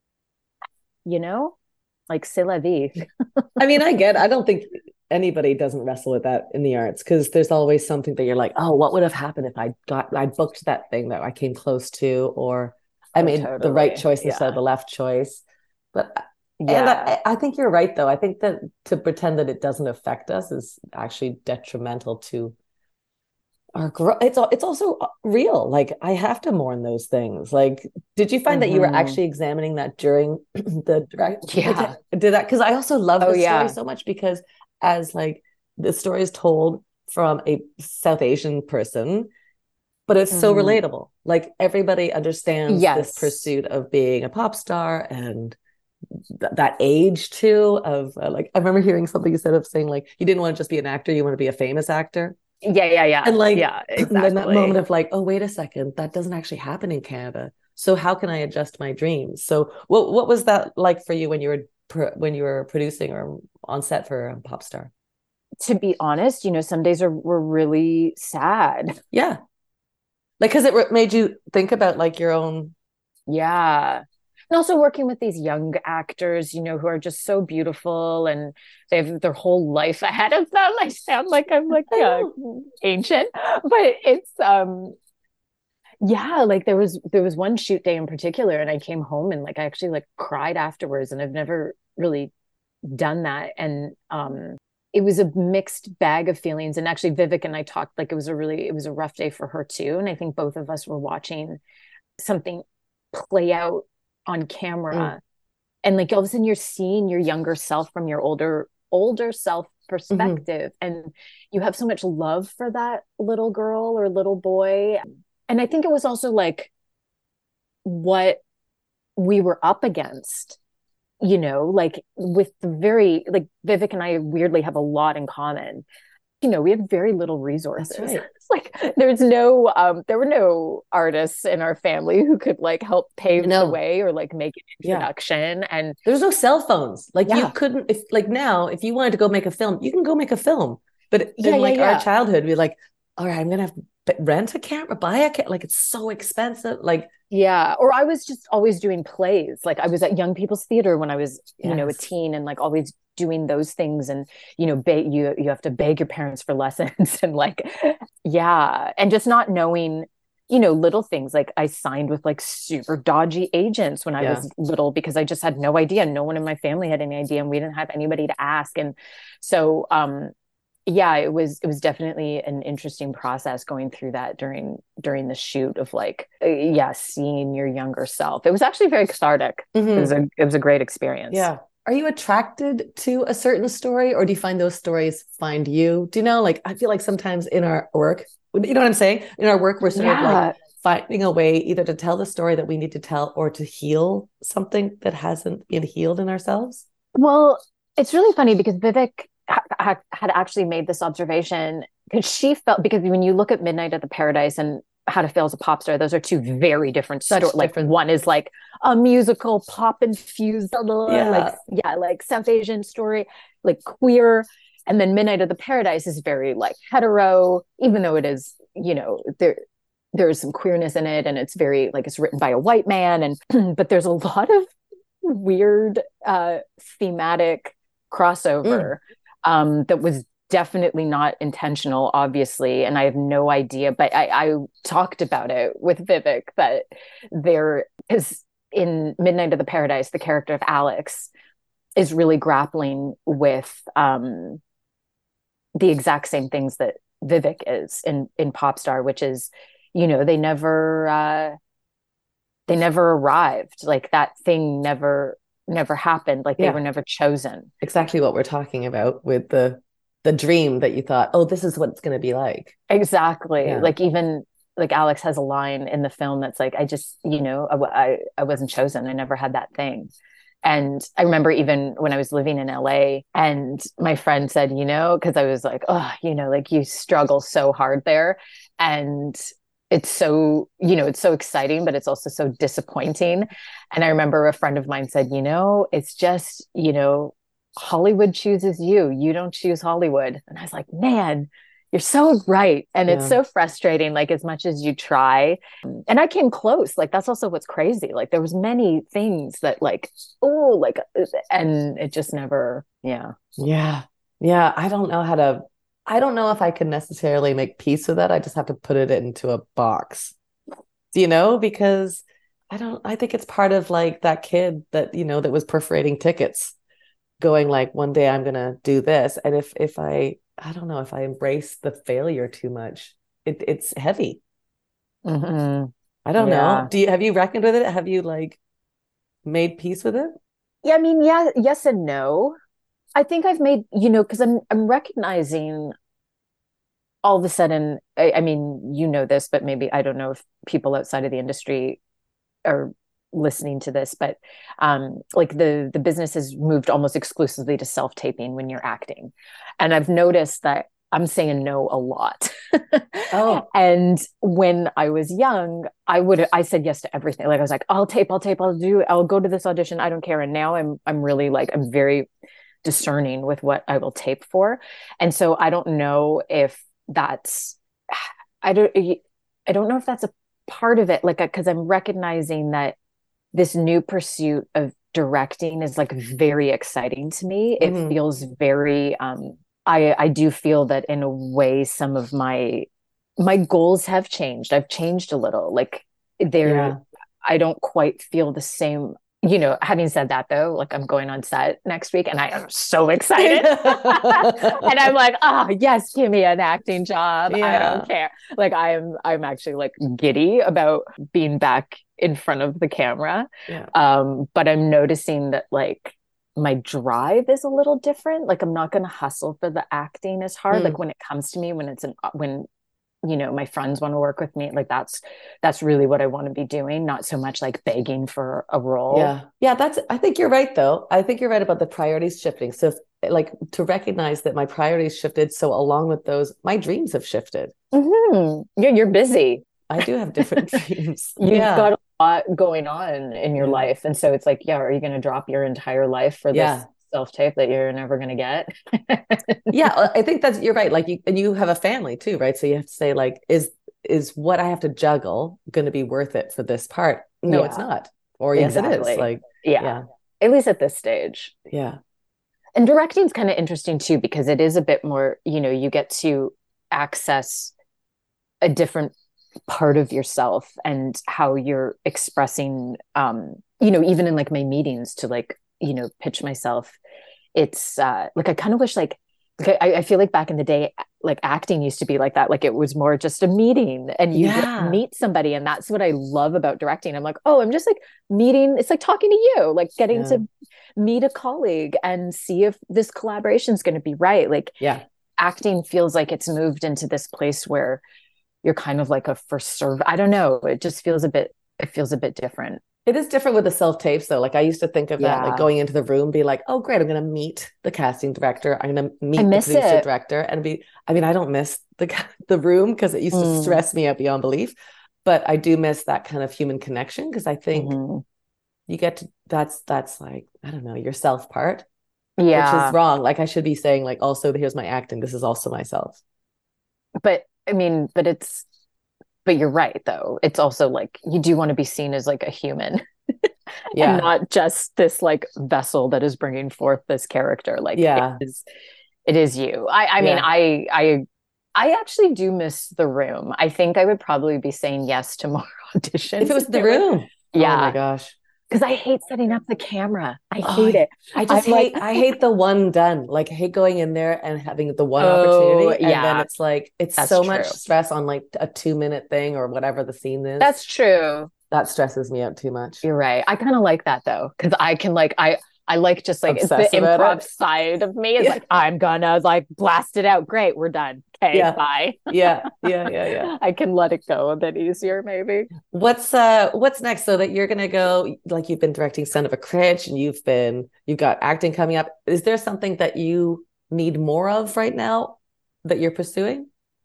you know, like, c'est la vie. I mean, I get, I don't think anybody doesn't wrestle with that in the arts, because there's always something that you're like, oh, what would have happened if I got, I booked that thing that I came close to, or I Oh, made totally. the right choice Yeah. instead of the left choice. But Yeah. and I, I think you're right, though. I think that to pretend that it doesn't affect us is actually detrimental to our growth. It's it's also real. Like, I have to mourn those things. Like, did you find that you were Mhm. actually examining that during the direct? Yeah. Like, did that, because I also love Oh, this yeah. story so much, because as like the story is told from a South Asian person, but it's so Mhm. relatable. Like, everybody understands Yes. this pursuit of being a pop star, and th- that age too of uh, like, I remember hearing something you said of saying like, you didn't want to just be an actor, you want to be a famous actor. Yeah, yeah, yeah. And like, yeah, then that exactly. moment of like, oh, wait a second, that doesn't actually happen in Canada. So how can I adjust my dreams? So what what was that like for you when you were pr- when you were producing or on set for um, Popstar? To be honest, you know, some days are were really sad. Yeah, like, because it re- made you think about like your own. Yeah. And also working with these young actors, you know, who are just so beautiful, and they have their whole life ahead of them. I sound like I'm like I uh, know. ancient, but it's um yeah, like there was there was one shoot day in particular, and I came home and like I actually like cried afterwards, and I've never really done that. And um it was a mixed bag of feelings. And actually Vivek and I talked, like it was a really it was a rough day for her too. And I think both of us were watching something play out on camera. Mm. And like all of a sudden you're seeing your younger self from your older older self perspective. Mm-hmm. And you have so much love for that little girl or little boy. And I think it was also like what we were up against, you know, like with the very, like Vivek and I weirdly have a lot in common. You know, we had very little resources. That's right. It's like there's no, um, there were no artists in our family who could like help pave No. the way or like make an introduction. Yeah. And there's no cell phones. Like, yeah. you couldn't, if like now, if you wanted to go make a film, you can go make a film. But yeah, in like yeah, yeah. our childhood, we're like, all right, I'm gonna have to rent a camera, buy a camera. Like, it's so expensive. Like, yeah. Or I was just always doing plays. Like I was at Young People's Theater when I was, yes. you know, a teen, and like always doing those things. And you know, beg you you have to beg your parents for lessons, and like, yeah, and just not knowing, you know, little things. Like I signed with like super dodgy agents when I yeah. was little, because I just had no idea. No one in my family had any idea, and we didn't have anybody to ask. And so um yeah, it was it was definitely an interesting process going through that during during the shoot of like uh, yeah, seeing your younger self. It was actually very cathartic. Mm-hmm. It was a it was a great experience. Yeah. Are you attracted to a certain story, or do you find those stories find you? Do you know, like, I feel like sometimes in our work, you know what I'm saying? In our work, we're sort yeah. of like finding a way either to tell the story that we need to tell, or to heal something that hasn't been healed in ourselves. Well, it's really funny because Vivek ha- ha- had actually made this observation, because she felt, because when you look at Midnight at the Paradise and How to Fail as a Pop Star, those are two very different stories. Like one is like a musical pop infused, yeah. like yeah, like South Asian story, like queer, And then Midnight of the Paradise is very like hetero, even though it is, you know, there there is some queerness in it, and it's very like it's written by a white man, and but there's a lot of weird uh thematic crossover mm. um that was definitely not intentional, obviously, and I have no idea, but I, I talked about it with Vivek that there is in Midnight of the Paradise, the character of Alex is really grappling with um the exact same things that Vivek is in in Popstar, which is, you know, they never uh they never arrived, like that thing never never happened, like yeah. they were never chosen. Exactly what we're talking about with the the dream that you thought, oh, this is what it's going to be like. Exactly. Yeah. Like even like Alex has a line in the film that's like, I just, you know, I, I, I wasn't chosen. I never had that thing. And I remember even when I was living in L A and my friend said, you know, because I was like, oh, you know, like you struggle so hard there. And it's so, you know, it's so exciting, but it's also so disappointing. And I remember a friend of mine said, you know, it's just, you know, Hollywood chooses you. You don't choose Hollywood. And I was like, man, you're so right. And yeah. it's so frustrating, like as much as you try. And I came close. Like that's also what's crazy. Like there was many things that like, oh, like, and it just never, yeah. Yeah. Yeah. I don't know how to, I don't know if I could necessarily make peace with that. I just have to put it into a box, you know, because I don't, I think it's part of like that kid that, you know, that was perforating tickets going like, one day I'm going to do this. And if, if I, I don't know if I embrace the failure too much, it, it's heavy. Mm-hmm. I don't yeah. know. Do you, have you reckoned with it? Have you like made peace with it? Yeah. I mean, yeah, yes and no. I think I've made, you know, cause I'm, I'm recognizing all of a sudden, I, I mean, you know this, but maybe I don't know if people outside of the industry are listening to this, but um like the the business has moved almost exclusively to self-taping when you're acting, and I've noticed that I'm saying no a lot. Oh. And when I was young, I would I said yes to everything. Like I was like, I'll tape, I'll tape, I'll do, I'll go to this audition, I don't care. And now I'm I'm really like I'm very discerning with what I will tape for. And so I don't know if that's I don't I don't know if that's a part of it, like because I'm recognizing that this new pursuit of directing is like very exciting to me. It mm-hmm. feels very um I I do feel that in a way some of my my goals have changed. I've changed a little. Like they're yeah. I don't quite feel the same. You know, having said that though, like I'm going on set next week and I am so excited. And I'm like, oh yes, give me an acting job. Yeah. I don't care. Like I am I'm actually like giddy about being back in front of the camera. Yeah. Um, but I'm noticing that like my drive is a little different. Like I'm not gonna hustle for the acting as hard. Mm. Like when it comes to me, when it's an when you know, my friends want to work with me, like that's that's really what I want to be doing, not so much like begging for a role. Yeah. Yeah, that's I think you're right though. I think you're right about the priorities shifting. So if, like to recognize that my priorities shifted, so along with those, my dreams have shifted. Mm-hmm. You're, you're busy. I do have different dreams. You've yeah. got a lot going on in your yeah. life. And so it's like, yeah, are you going to drop your entire life for yeah. this self-tape that you're never going to get? Yeah, I think that's, you're right. Like you, and you have a family too, right? So you have to say like, is, is what I have to juggle going to be worth it for this part? No, yeah. it's not. Or yes, exactly. It is. Like, yeah. yeah. At least at this stage. Yeah. And directing is kind of interesting too, because it is a bit more, you know, you get to access a different part of yourself and how you're expressing, um, you know, even in like my meetings to like, you know, pitch myself. It's uh, like, I kind of wish like, like I, I feel like back in the day, like acting used to be like that. Like it was more just a meeting and you yeah. meet somebody. And that's what I love about directing. I'm like, oh, I'm just like meeting. It's like talking to you, like getting yeah. to meet a colleague and see if this collaboration is going to be right. Like yeah. acting feels like it's moved into this place where you're kind of like a first serve. I don't know. It just feels a bit, it feels a bit different. It is different with the self-tapes though. Like I used to think of yeah. that, like going into the room, be like, oh great, I'm going to meet the casting director. I'm going to meet the producer it. director and be, I mean, I don't miss the the room because it used mm. to stress me out beyond belief, but I do miss that kind of human connection because I think mm-hmm. you get to, that's, that's like, I don't know, your self part. which is Yeah. wrong. Like I should be saying like, also, here's my acting. This is also myself. But I mean, but it's, but you're right though. It's also like, you do want to be seen as like a human and Yeah. not just this like vessel that is bringing forth this character. Like it Yeah. is, it is you. I, I mean, Yeah. I, I, I actually do miss The Room. I think I would probably be saying yes to more auditions. If it was The Room. Oh my Yeah. gosh. Because I hate setting up the camera. I Oh, hate it. I just I'm hate like, I hate the one done. Like I hate going in there and having the one oh, opportunity and then yeah, it's like it's that's so true. much stress on like a two minute thing or whatever the scene is. That's true. That stresses me out too much. You're right. I kind of like that though, because I can like I I like just like it's the Obsess about improv it. side of me is Yeah. like I'm gonna like blast it out. Great, we're done. Okay, Yeah. bye. Yeah. Yeah. Yeah. Yeah. I can let it go a bit easier, maybe. What's uh what's next? So that you're gonna go like you've been directing Son of a Critch and you've been you've got acting coming up. Is there something that you need more of right now that you're pursuing?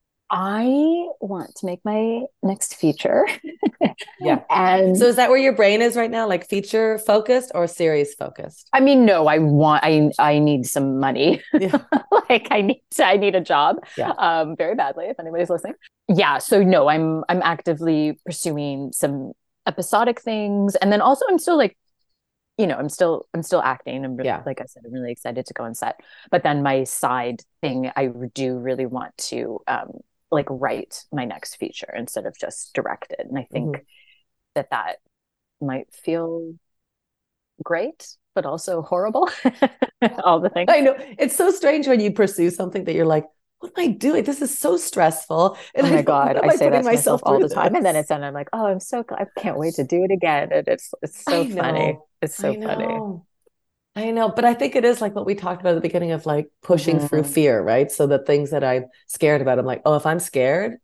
I want to make my next feature. Yeah. And So is that where your brain is right now? Like feature focused or series focused? I mean, no, I want I I need some money. Yeah. Like I need to, I need a job. Yeah. Um, very badly, if anybody's listening. Yeah. So no, I'm I'm actively pursuing some episodic things. And then also I'm still like, you know, I'm still I'm still acting. I'm really, Yeah. like I said, I'm really excited to go on set. But then my side thing, I do really want to um like write my next feature instead of just direct it. And I think Mhm. that that might feel great, but also horrible. All the things. I know. It's so strange when you pursue something that you're like, what am I doing? This is so stressful. And Oh I my don't- God, what am I say that putting to myself all through the time. And then this? it's done. I'm like, oh, I'm so, I can't wait to do it again. And it's, it's so I funny. know. It's so I funny. know. I know. But I think it is like what we talked about at the beginning of like pushing through Mhm. fear, right? So the things that I'm scared about, I'm like, oh, if I'm scared,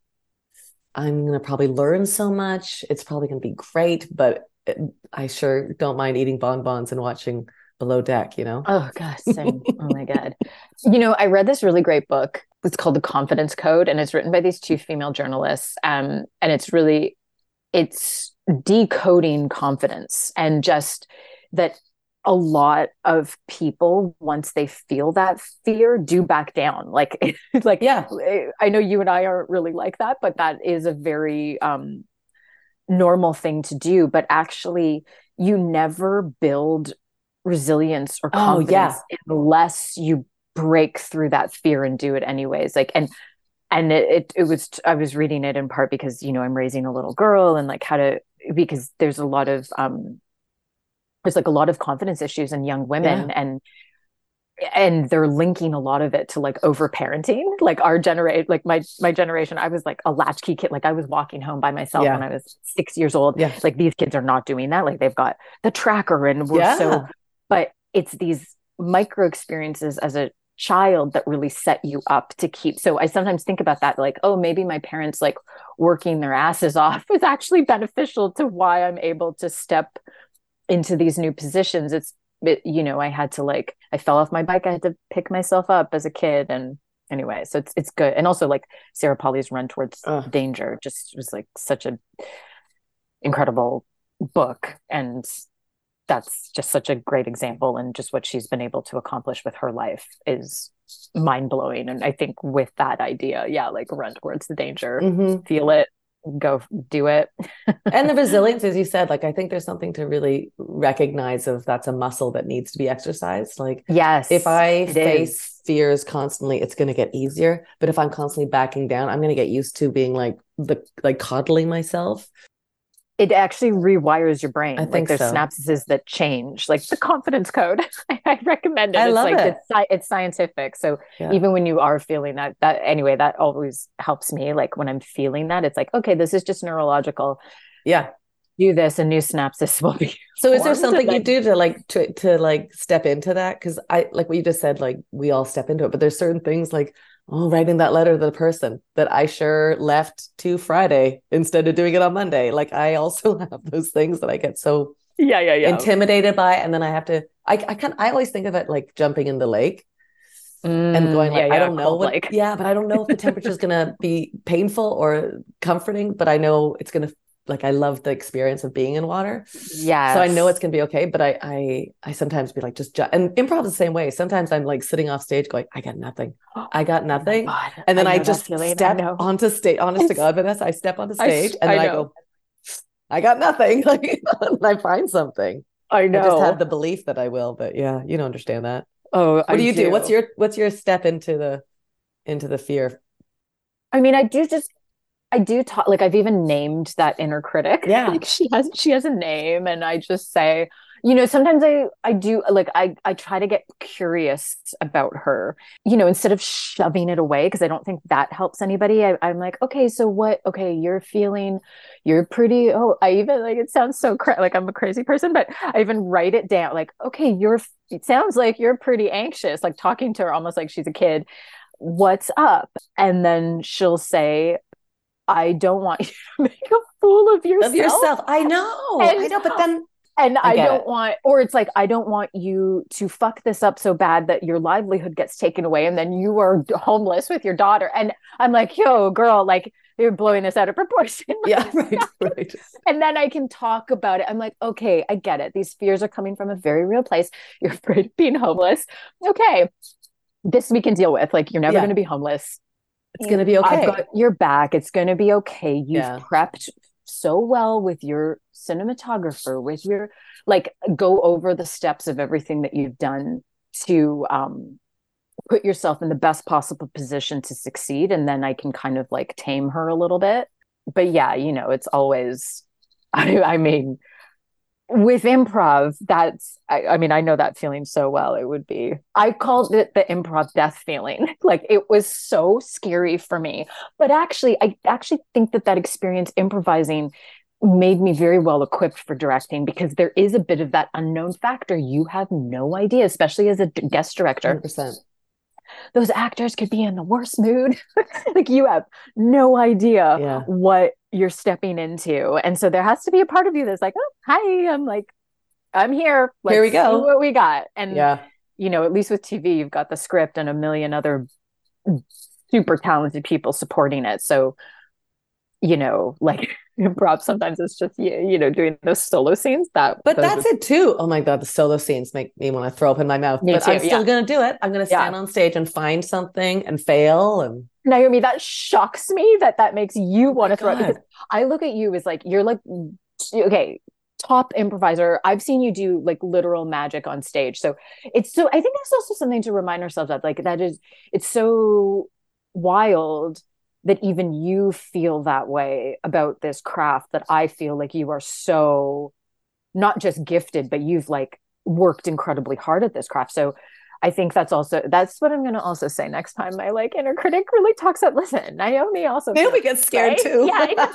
I'm going to probably learn so much. It's probably going to be great, but it, I sure don't mind eating bonbons and watching Below Deck, you know? Oh gosh, same. Oh my God. You know, I read this really great book. It's called The Confidence Code, and it's written by these two female journalists. Um, and it's really, it's decoding confidence and just that a lot of people, once they feel that fear, do back down. Like, like, Yeah. I know you and I aren't really like that, but that is a very um, normal thing to do. But actually, you never build resilience or Oh, confidence yeah. unless you break through that fear and do it anyways. Like, and and it, it it was I was reading it in part because, you know, I'm raising a little girl and like how to, because there's a lot of um there's like a lot of confidence issues in young women. Yeah. and and they're linking a lot of it to like over parenting. Like our generation, like my my generation, I was like a latchkey kid. Like I was walking home by myself Yeah. when I was six years old. Yeah. Like these kids are not doing that. Like they've got the tracker and we're Yeah. so, but it's these micro experiences as a child that really set you up to keep. So I sometimes think about that, like, oh, maybe my parents like working their asses off was actually beneficial to why I'm able to step into these new positions. It's, it, you know, I had to like, I fell off my bike. I had to pick myself up as a kid. And anyway, so it's, it's good. And also like Sarah Polly's Run Towards Ugh. Danger just was like such a incredible book. And that's just such a great example. And just what she's been able to accomplish with her life is mind blowing. And I think with that idea, yeah, like run towards the danger, Mhm. feel it, go do it. And the resilience, as you said, like I think there's something to really recognize of that's a muscle that needs to be exercised. Like Yes, if I it face is. fears constantly, it's going to get easier. But if I'm constantly backing down, I'm going to get used to being like the like coddling myself. It actually rewires your brain. I Like think there's so. synapses that change, like the confidence code. I recommend it. I It's love like it. It's, sci- it's scientific. So Yeah. even when you are feeling that, that anyway, that always helps me. Like when I'm feeling that, it's like, okay, this is just neurological. Yeah. Do this, and new synapses will be. So is there formed, something and you do to like to, to like step into that? Because I like what you just said, like we all step into it, but there's certain things like, oh, writing that letter to the person that I sure left to Friday instead of doing it on Monday. Like I also have those things that I get so Yeah, yeah, yeah. intimidated by, and then I have to. I I can I always think of it like jumping in the lake Mm, and going like, yeah, I yeah, don't know cold what, lake. yeah, but I don't know if the temperature is gonna be painful or comforting, but I know it's gonna like I love the experience of being in water. Yes. So I know it's gonna be okay, but I I I sometimes be like just ju- and improv is the same way. Sometimes I'm like sitting off stage going, I got nothing. I got nothing. Oh my God. And then I I, know that just feeling. I step know. onto stage, honest to It's- God, Vanessa, I step onto I s- stage and I then I know. go, I got nothing. Like and I find something. I I just have know. the belief that I will, but yeah, you don't understand that. Oh, What I do you do? What's do. your what's your step into the into the fear? I mean, I do just I do talk like I've even named that inner critic. Yeah. Like she has she has a name and I just say, you know, sometimes I I do like I I try to get curious about her, you know, instead of shoving it away because I don't think that helps anybody. I, I'm like, okay, so what? Okay, you're feeling, you're pretty. Oh, I even like it sounds so cra- like I'm a crazy person, but I even write it down. Like, okay, you're. It sounds like you're pretty anxious. Like talking to her almost like she's a kid. What's up? And then she'll say, I don't want you to make a fool of yourself. Of yourself. I know. And, I know, but then and I I, get don't it. want, or it's like, I don't want you to fuck this up so bad that your livelihood gets taken away and then you are homeless with your daughter. And I'm like, yo, girl, like you're blowing this out of proportion. Yeah, right, right. And then I can talk about it. I'm like, okay, I get it. These fears are coming from a very real place. You're afraid of being homeless. Okay, this we can deal with. Like, you're never Yeah. going to be homeless. It's going to be okay. I've got your back. It's going to be okay. You've Yeah. prepped so well with your cinematographer, with your, like, go over the steps of everything that you've done to um, put yourself in the best possible position to succeed. And then I can kind of like tame her a little bit. But yeah, you know, it's always, I, I mean, with improv, that's, I, I mean, I know that feeling so well. It would be, I called it the improv death feeling. Like it was so scary for me. But actually, I actually think that that experience improvising made me very well equipped for directing because there is a bit of that unknown factor. You have no idea, especially as a guest director. one hundred percent. Those actors could be in the worst mood. Like you have no idea Yeah. what you're stepping into. And so there has to be a part of you that's like, oh, hi, I'm like, I'm here. Let's Here we go. see what we got. And, Yeah. you know, at least with T V, you've got the script and a million other super talented people supporting it. So, you know, like improv sometimes it's just, you, you know, doing those solo scenes that. But that's it too. Oh my God, the solo scenes make me want to throw up in my mouth. Me but too, I'm still yeah. going to do it. I'm going to stand Yeah. on stage and find something and fail. And Naomi, that shocks me that that makes you oh want my to throw up God. because I look at you as like, you're like, okay, top improviser. I've seen you do like literal magic on stage. So it's so, I think that's also something to remind ourselves of. Like that is, it's so wild that even you feel that way about this craft, that I feel like you are so not just gifted, but you've like worked incredibly hard at this craft. So I think that's also, that's what I'm going to also say next time my like inner critic really talks up. Listen, Naomi also. Naomi gets scared right? too. Yeah,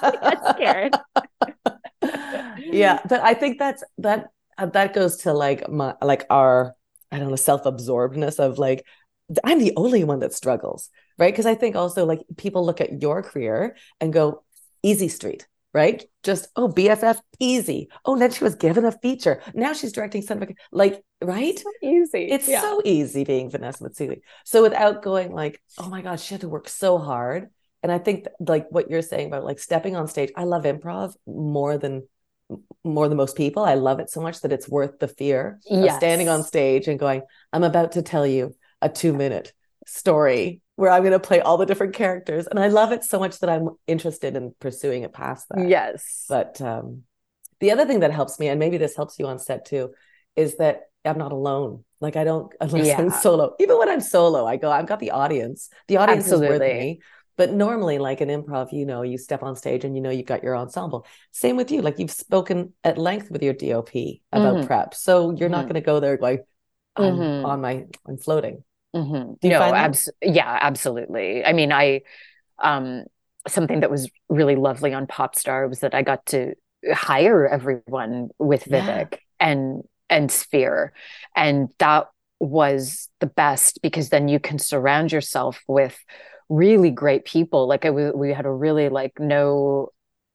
I get scared. Yeah. But I think that's, that, uh, that goes to like my, like our, I don't know, self-absorbedness of like, I'm the only one that struggles, right? Because I think also like people look at your career and go, easy street, right? Just, oh, B F F, easy. Oh, then she was given a feature. Now she's directing something like, right? So easy. It's yeah. so easy being Vanessa Matsui. So without going like, oh my God, she had to work so hard. And I think that, like what you're saying about like stepping on stage, I love improv more than more than most people. I love it so much that it's worth the fear yes. of standing on stage and going, I'm about to tell you a two minute story where I'm going to play all the different characters. And I love it so much that I'm interested in pursuing it past that. Yes. But um, the other thing that helps me, and maybe this helps you on set too, is that I'm not alone. Like I don't, unless yeah. I'm solo, even when I'm solo, I go, I've got the audience. The audience Absolutely. Is worth me. But normally like in improv, you know, you step on stage and you know, you've got your ensemble. Same with you. Like you've spoken at length with your D O P about mm-hmm. prep. So you're mm-hmm. not going to go there going, I'm mm-hmm. on my, I'm floating. Mm-hmm. No, abs- yeah, absolutely. I mean, I, um, something that was really lovely on Popstar was that I got to hire everyone with Vivek yeah. and, and Sphere. And that was the best because then you can surround yourself with really great people. Like I, we had a really like no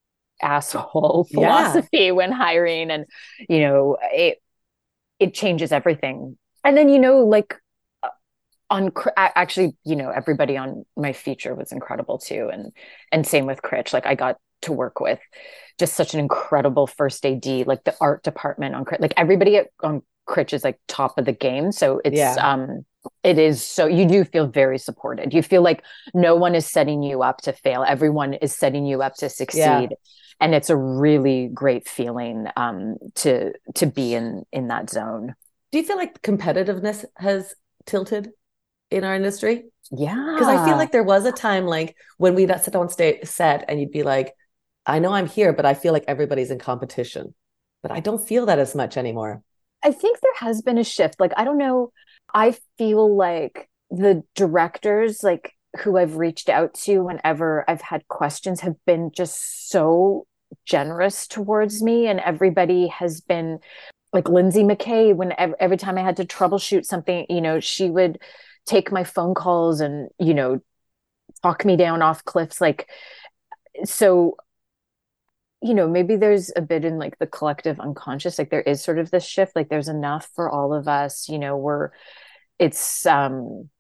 asshole philosophy yeah. when hiring and, you know, it, it changes everything. And then, you know, like, on actually, you know, everybody on my feature was incredible too. And, and same with Critch. Like I got to work with. Just such an incredible first A D, like the art department on Critch, like everybody at, on Critch is like top of the game. So it's, Yeah. um, it is, so you do feel very supported. You feel like no one is setting you up to fail. Everyone is setting you up to succeed. Yeah. And it's a really great feeling, um, to, to be in, in that zone. Do you feel like competitiveness has tilted in our industry? Yeah. Because I feel like there was a time like when we'd sit on stage set and you'd be like, I know I'm here, but I feel like everybody's in competition. But I don't feel that as much anymore. I think there has been a shift. Like, I don't know. I feel like the directors, like who I've reached out to whenever I've had questions, have been just so generous towards me. And everybody has been like Lindsay McKay, when every, every time I had to troubleshoot something, you know, she would take my phone calls and, you know, talk me down off cliffs. Like, so, you know, maybe there's a bit in like the collective unconscious, like there is sort of this shift, like there's enough for all of us, you know, we're, it's, um,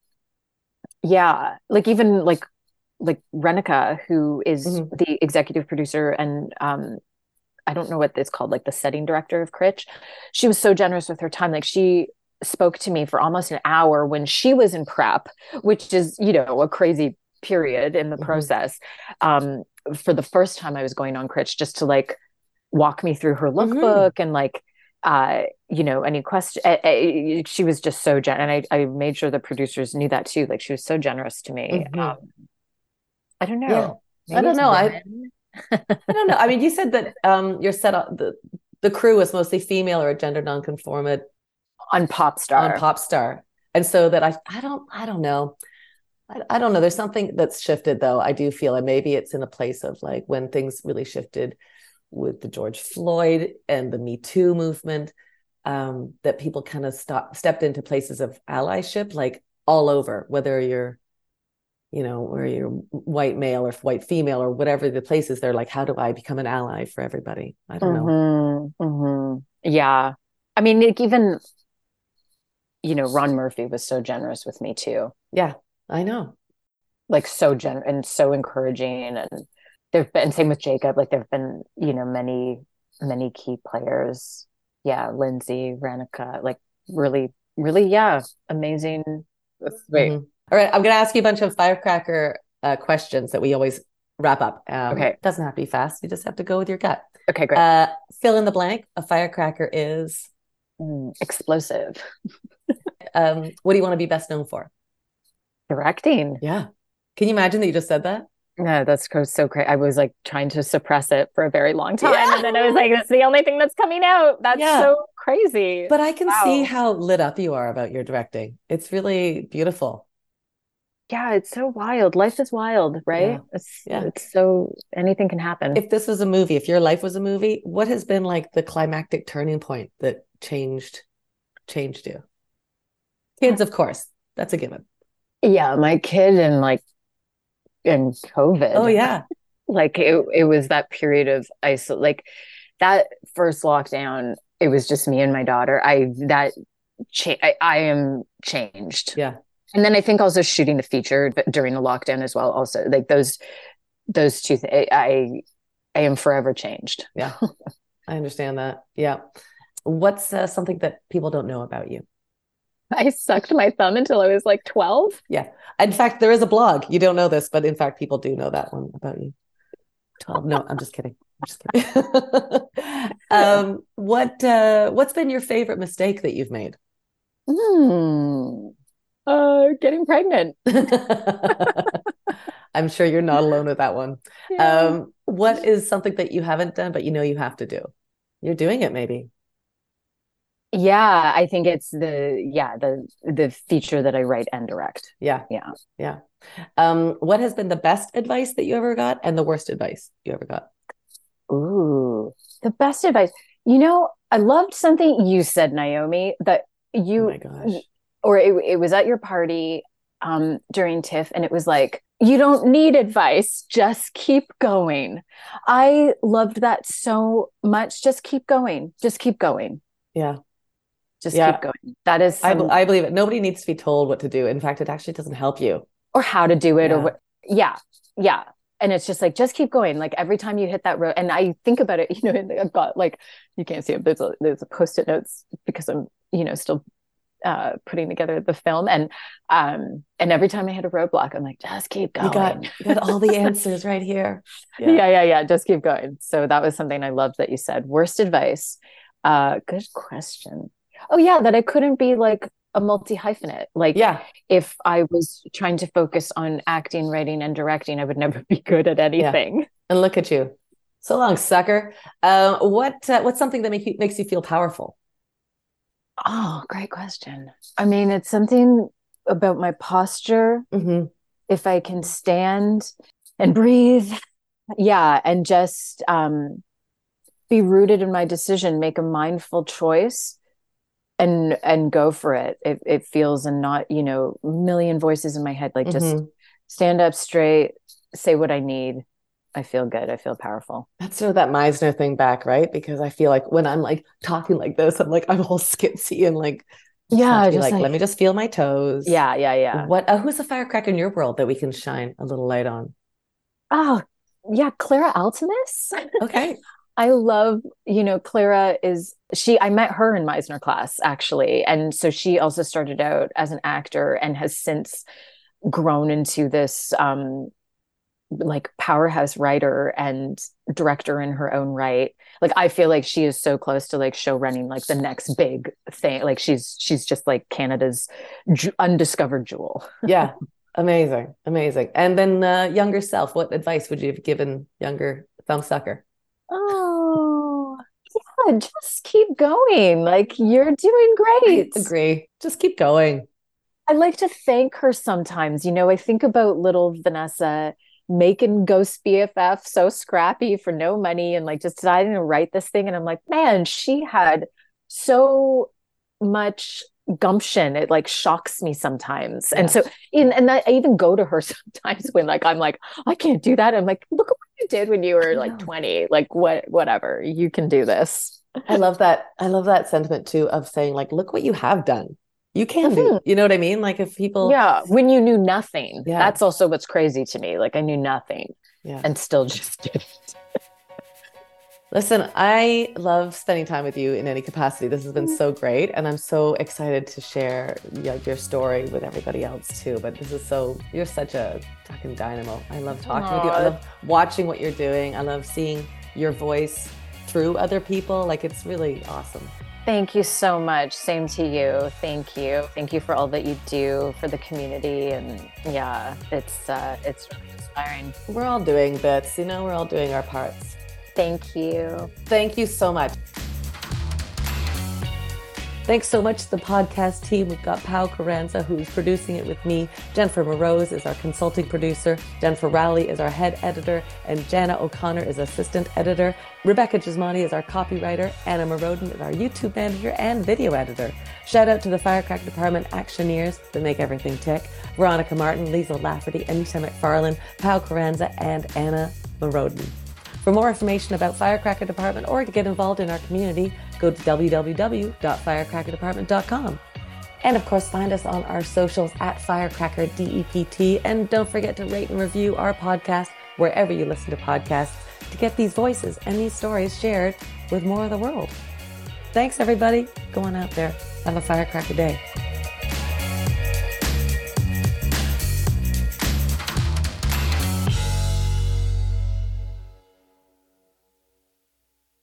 yeah, like even like, like Renica, who is mm-hmm. the executive producer and, um, I don't know what it's called, like the setting director of Critch. She was so generous with her time. Like she spoke to me for almost an hour when she was in prep, which is, you know, a crazy period in the mm-hmm. process. Um, for the first time I was going on Critch, just to like walk me through her lookbook mm-hmm. and like, uh, you know, any question. I, I, she was just so generous. And I, I made sure the producers knew that too. Like she was so generous to me. Mm-hmm. Um, I don't know. Yeah. I don't know. I, I don't know. I mean, you said that um, you're set up, the, the crew is mostly female or gender nonconformant on Popstar. On Popstar. And so that I, I don't, I don't know. I, I don't know. There's something that's shifted though. I do feel, and maybe it's in a place of like when things really shifted with the George Floyd and the Me Too movement, um, that people kind of stopped, stepped into places of allyship, like all over, whether you're, you know, where you're white male or white female or whatever the places, they're like, how do I become an ally for everybody? I don't know. Mm-hmm, mm-hmm. Yeah. I mean, like even, you know, Ron Murphy was so generous with me too. Yeah, I know. Like so generous and so encouraging. And there've been, same with Jacob, like there've been, you know, many, many key players. Yeah. Lindsay, Renica, like really, really, yeah. Amazing. That's great. Mm-hmm. All right, I'm going to ask you a bunch of firecracker uh, questions that we always wrap up. Um, okay. It doesn't have to be fast. You just have to go with your gut. Okay, great. Uh, fill in the blank. A firecracker is? Mm, explosive. um, what do you want to be best known for? Directing. Yeah. Can you imagine that you just said that? No, that's so great. I was like trying to suppress it for a very long time. Yeah. And then I was like, that's the only thing that's coming out. That's yeah. so crazy. But I can wow. see how lit up you are about your directing. It's really beautiful. Yeah, it's so wild. Life is wild, right? Yeah. It's yeah. it's so anything can happen. If this was a movie, if your life was a movie, what has been like the climactic turning point that changed changed you? Kids, of course. That's a given. Yeah, my kid and like and COVID. Oh yeah. Like it it was that period of isol like that first lockdown, it was just me and my daughter. I that cha- I, I am changed. Yeah. And then I think also shooting the feature during the lockdown as well. Also, like those, those two things, I, I am forever changed. Yeah, I understand that. Yeah. What's uh, something that people don't know about you? I sucked my thumb until I was like twelve. Yeah. In fact, there is a blog. You don't know this, but in fact, people do know that one about you. twelve. No, I'm just kidding. I'm just kidding. um, what, uh, what's been your favorite mistake that you've made? Hmm. Uh, getting pregnant. I'm sure you're not alone with that one. Yeah. Um, what is something that you haven't done, but you know you have to do? You're doing it, maybe. Yeah, I think it's the yeah the the feature that I write and direct. Yeah, yeah, yeah. Um, what has been the best advice that you ever got, and the worst advice you ever got? Ooh, the best advice. You know, I loved something you said, Naomi. That you. Oh my gosh. Or it, it was at your party um, during TIFF, and it was like, you don't need advice, just keep going. I loved that so much. Just keep going. Just keep going. Yeah. Just yeah. keep going. That is, some... I, I believe it. Nobody needs to be told what to do. In fact, it actually doesn't help you. Or how to do it. Yeah. Or what. Yeah. Yeah. And it's just like, just keep going. Like every time you hit that road, and I think about it, you know, I've got like, you can't see it, there's a, there's a post-it notes because I'm, you know, still uh, putting together the film. And, um, and every time I hit a roadblock, I'm like, just keep going. You got, you got all the answers right here. Yeah. yeah, yeah, yeah. Just keep going. So that was something I loved that you said. Worst advice. Uh, good question. Oh yeah. That I couldn't be like a multi-hyphenate. Like, yeah, if I was trying to focus on acting, writing, and directing, I would never be good at anything. Yeah. And look at you. So long, sucker. Uh, what uh, what's something that make you, makes you feel powerful? Oh, great question. I mean, it's something about my posture. Mm-hmm. If I can stand and breathe, yeah, and just um, be rooted in my decision, make a mindful choice, and and go for it. It it feels, and not, you know, a million voices in my head. Like, just mm-hmm. stand up straight, say what I need. I feel good. I feel powerful. That's sort of that Meisner thing back, right? Because I feel like when I'm like talking like this, I'm like, I'm all skitsy and like, yeah, just like, like, let me just feel my toes. Yeah, yeah, yeah. What? Uh, who's a firecracker in your world that we can shine a little light on? Oh, yeah, Clara Altimus. Okay. I love, you know, Clara is, she, I met her in Meisner class, actually. And so she also started out as an actor and has since grown into this, um, like powerhouse writer and director in her own right. Like, I feel like she is so close to like show running, like the next big thing. Like she's, she's just like Canada's ju- undiscovered jewel. Yeah. Amazing. Amazing. And then uh, younger self, what advice would you have given younger Thumbsucker? Oh, yeah, just keep going. Like, you're doing great. I agree. Just keep going. I like to thank her sometimes. You know, I think about little Vanessa making Ghost B F F so scrappy for no money and like just deciding to write this thing. And I'm like, man, she had so much gumption. It like shocks me sometimes. Yeah. And so in, and I even go to her sometimes when like I'm like, I can't do that. I'm like, look at what you did when you were like twenty. Like, what whatever, you can do this. I love that. I love that sentiment too, of saying like, look what you have done. You can mm-hmm. do, you know what I mean? Like, if people, yeah, when you knew nothing. Yeah. That's also what's crazy to me. Like, I knew nothing, yeah, and still just did it. Listen, I love spending time with you in any capacity. This has been so great. And I'm so excited to share your, your story with everybody else too. But this is so, you're such a fucking dynamo. I love talking Aww. with you. I love watching what you're doing. I love seeing your voice through other people. Like, it's really awesome. Thank you so much. Same to you. Thank you. Thank you for all that you do for the community. And yeah, it's, uh, it's really inspiring. We're all doing bits, you know, we're all doing our parts. Thank you. Thank you so much. Thanks so much to the podcast team. We've got Pau Carranza, who's producing it with me. Jennifer Morose is our consulting producer. Jennifer Rowley is our head editor. And Jana O'Connor is assistant editor. Rebecca Gismani is our copywriter. Anna Moroden is our YouTube manager and video editor. Shout out to the Firecracker Department actioneers that make everything tick. Veronica Martin, Liesl Lafferty, Anita McFarlane, Pau Carranza, and Anna Moroden. For more information about Firecracker Department or to get involved in our community, go to w w w dot firecracker department dot com. And of course, find us on our socials at Firecracker D E P T. And don't forget to rate and review our podcast wherever you listen to podcasts to get these voices and these stories shared with more of the world. Thanks, everybody. Go on out there. Have a firecracker day.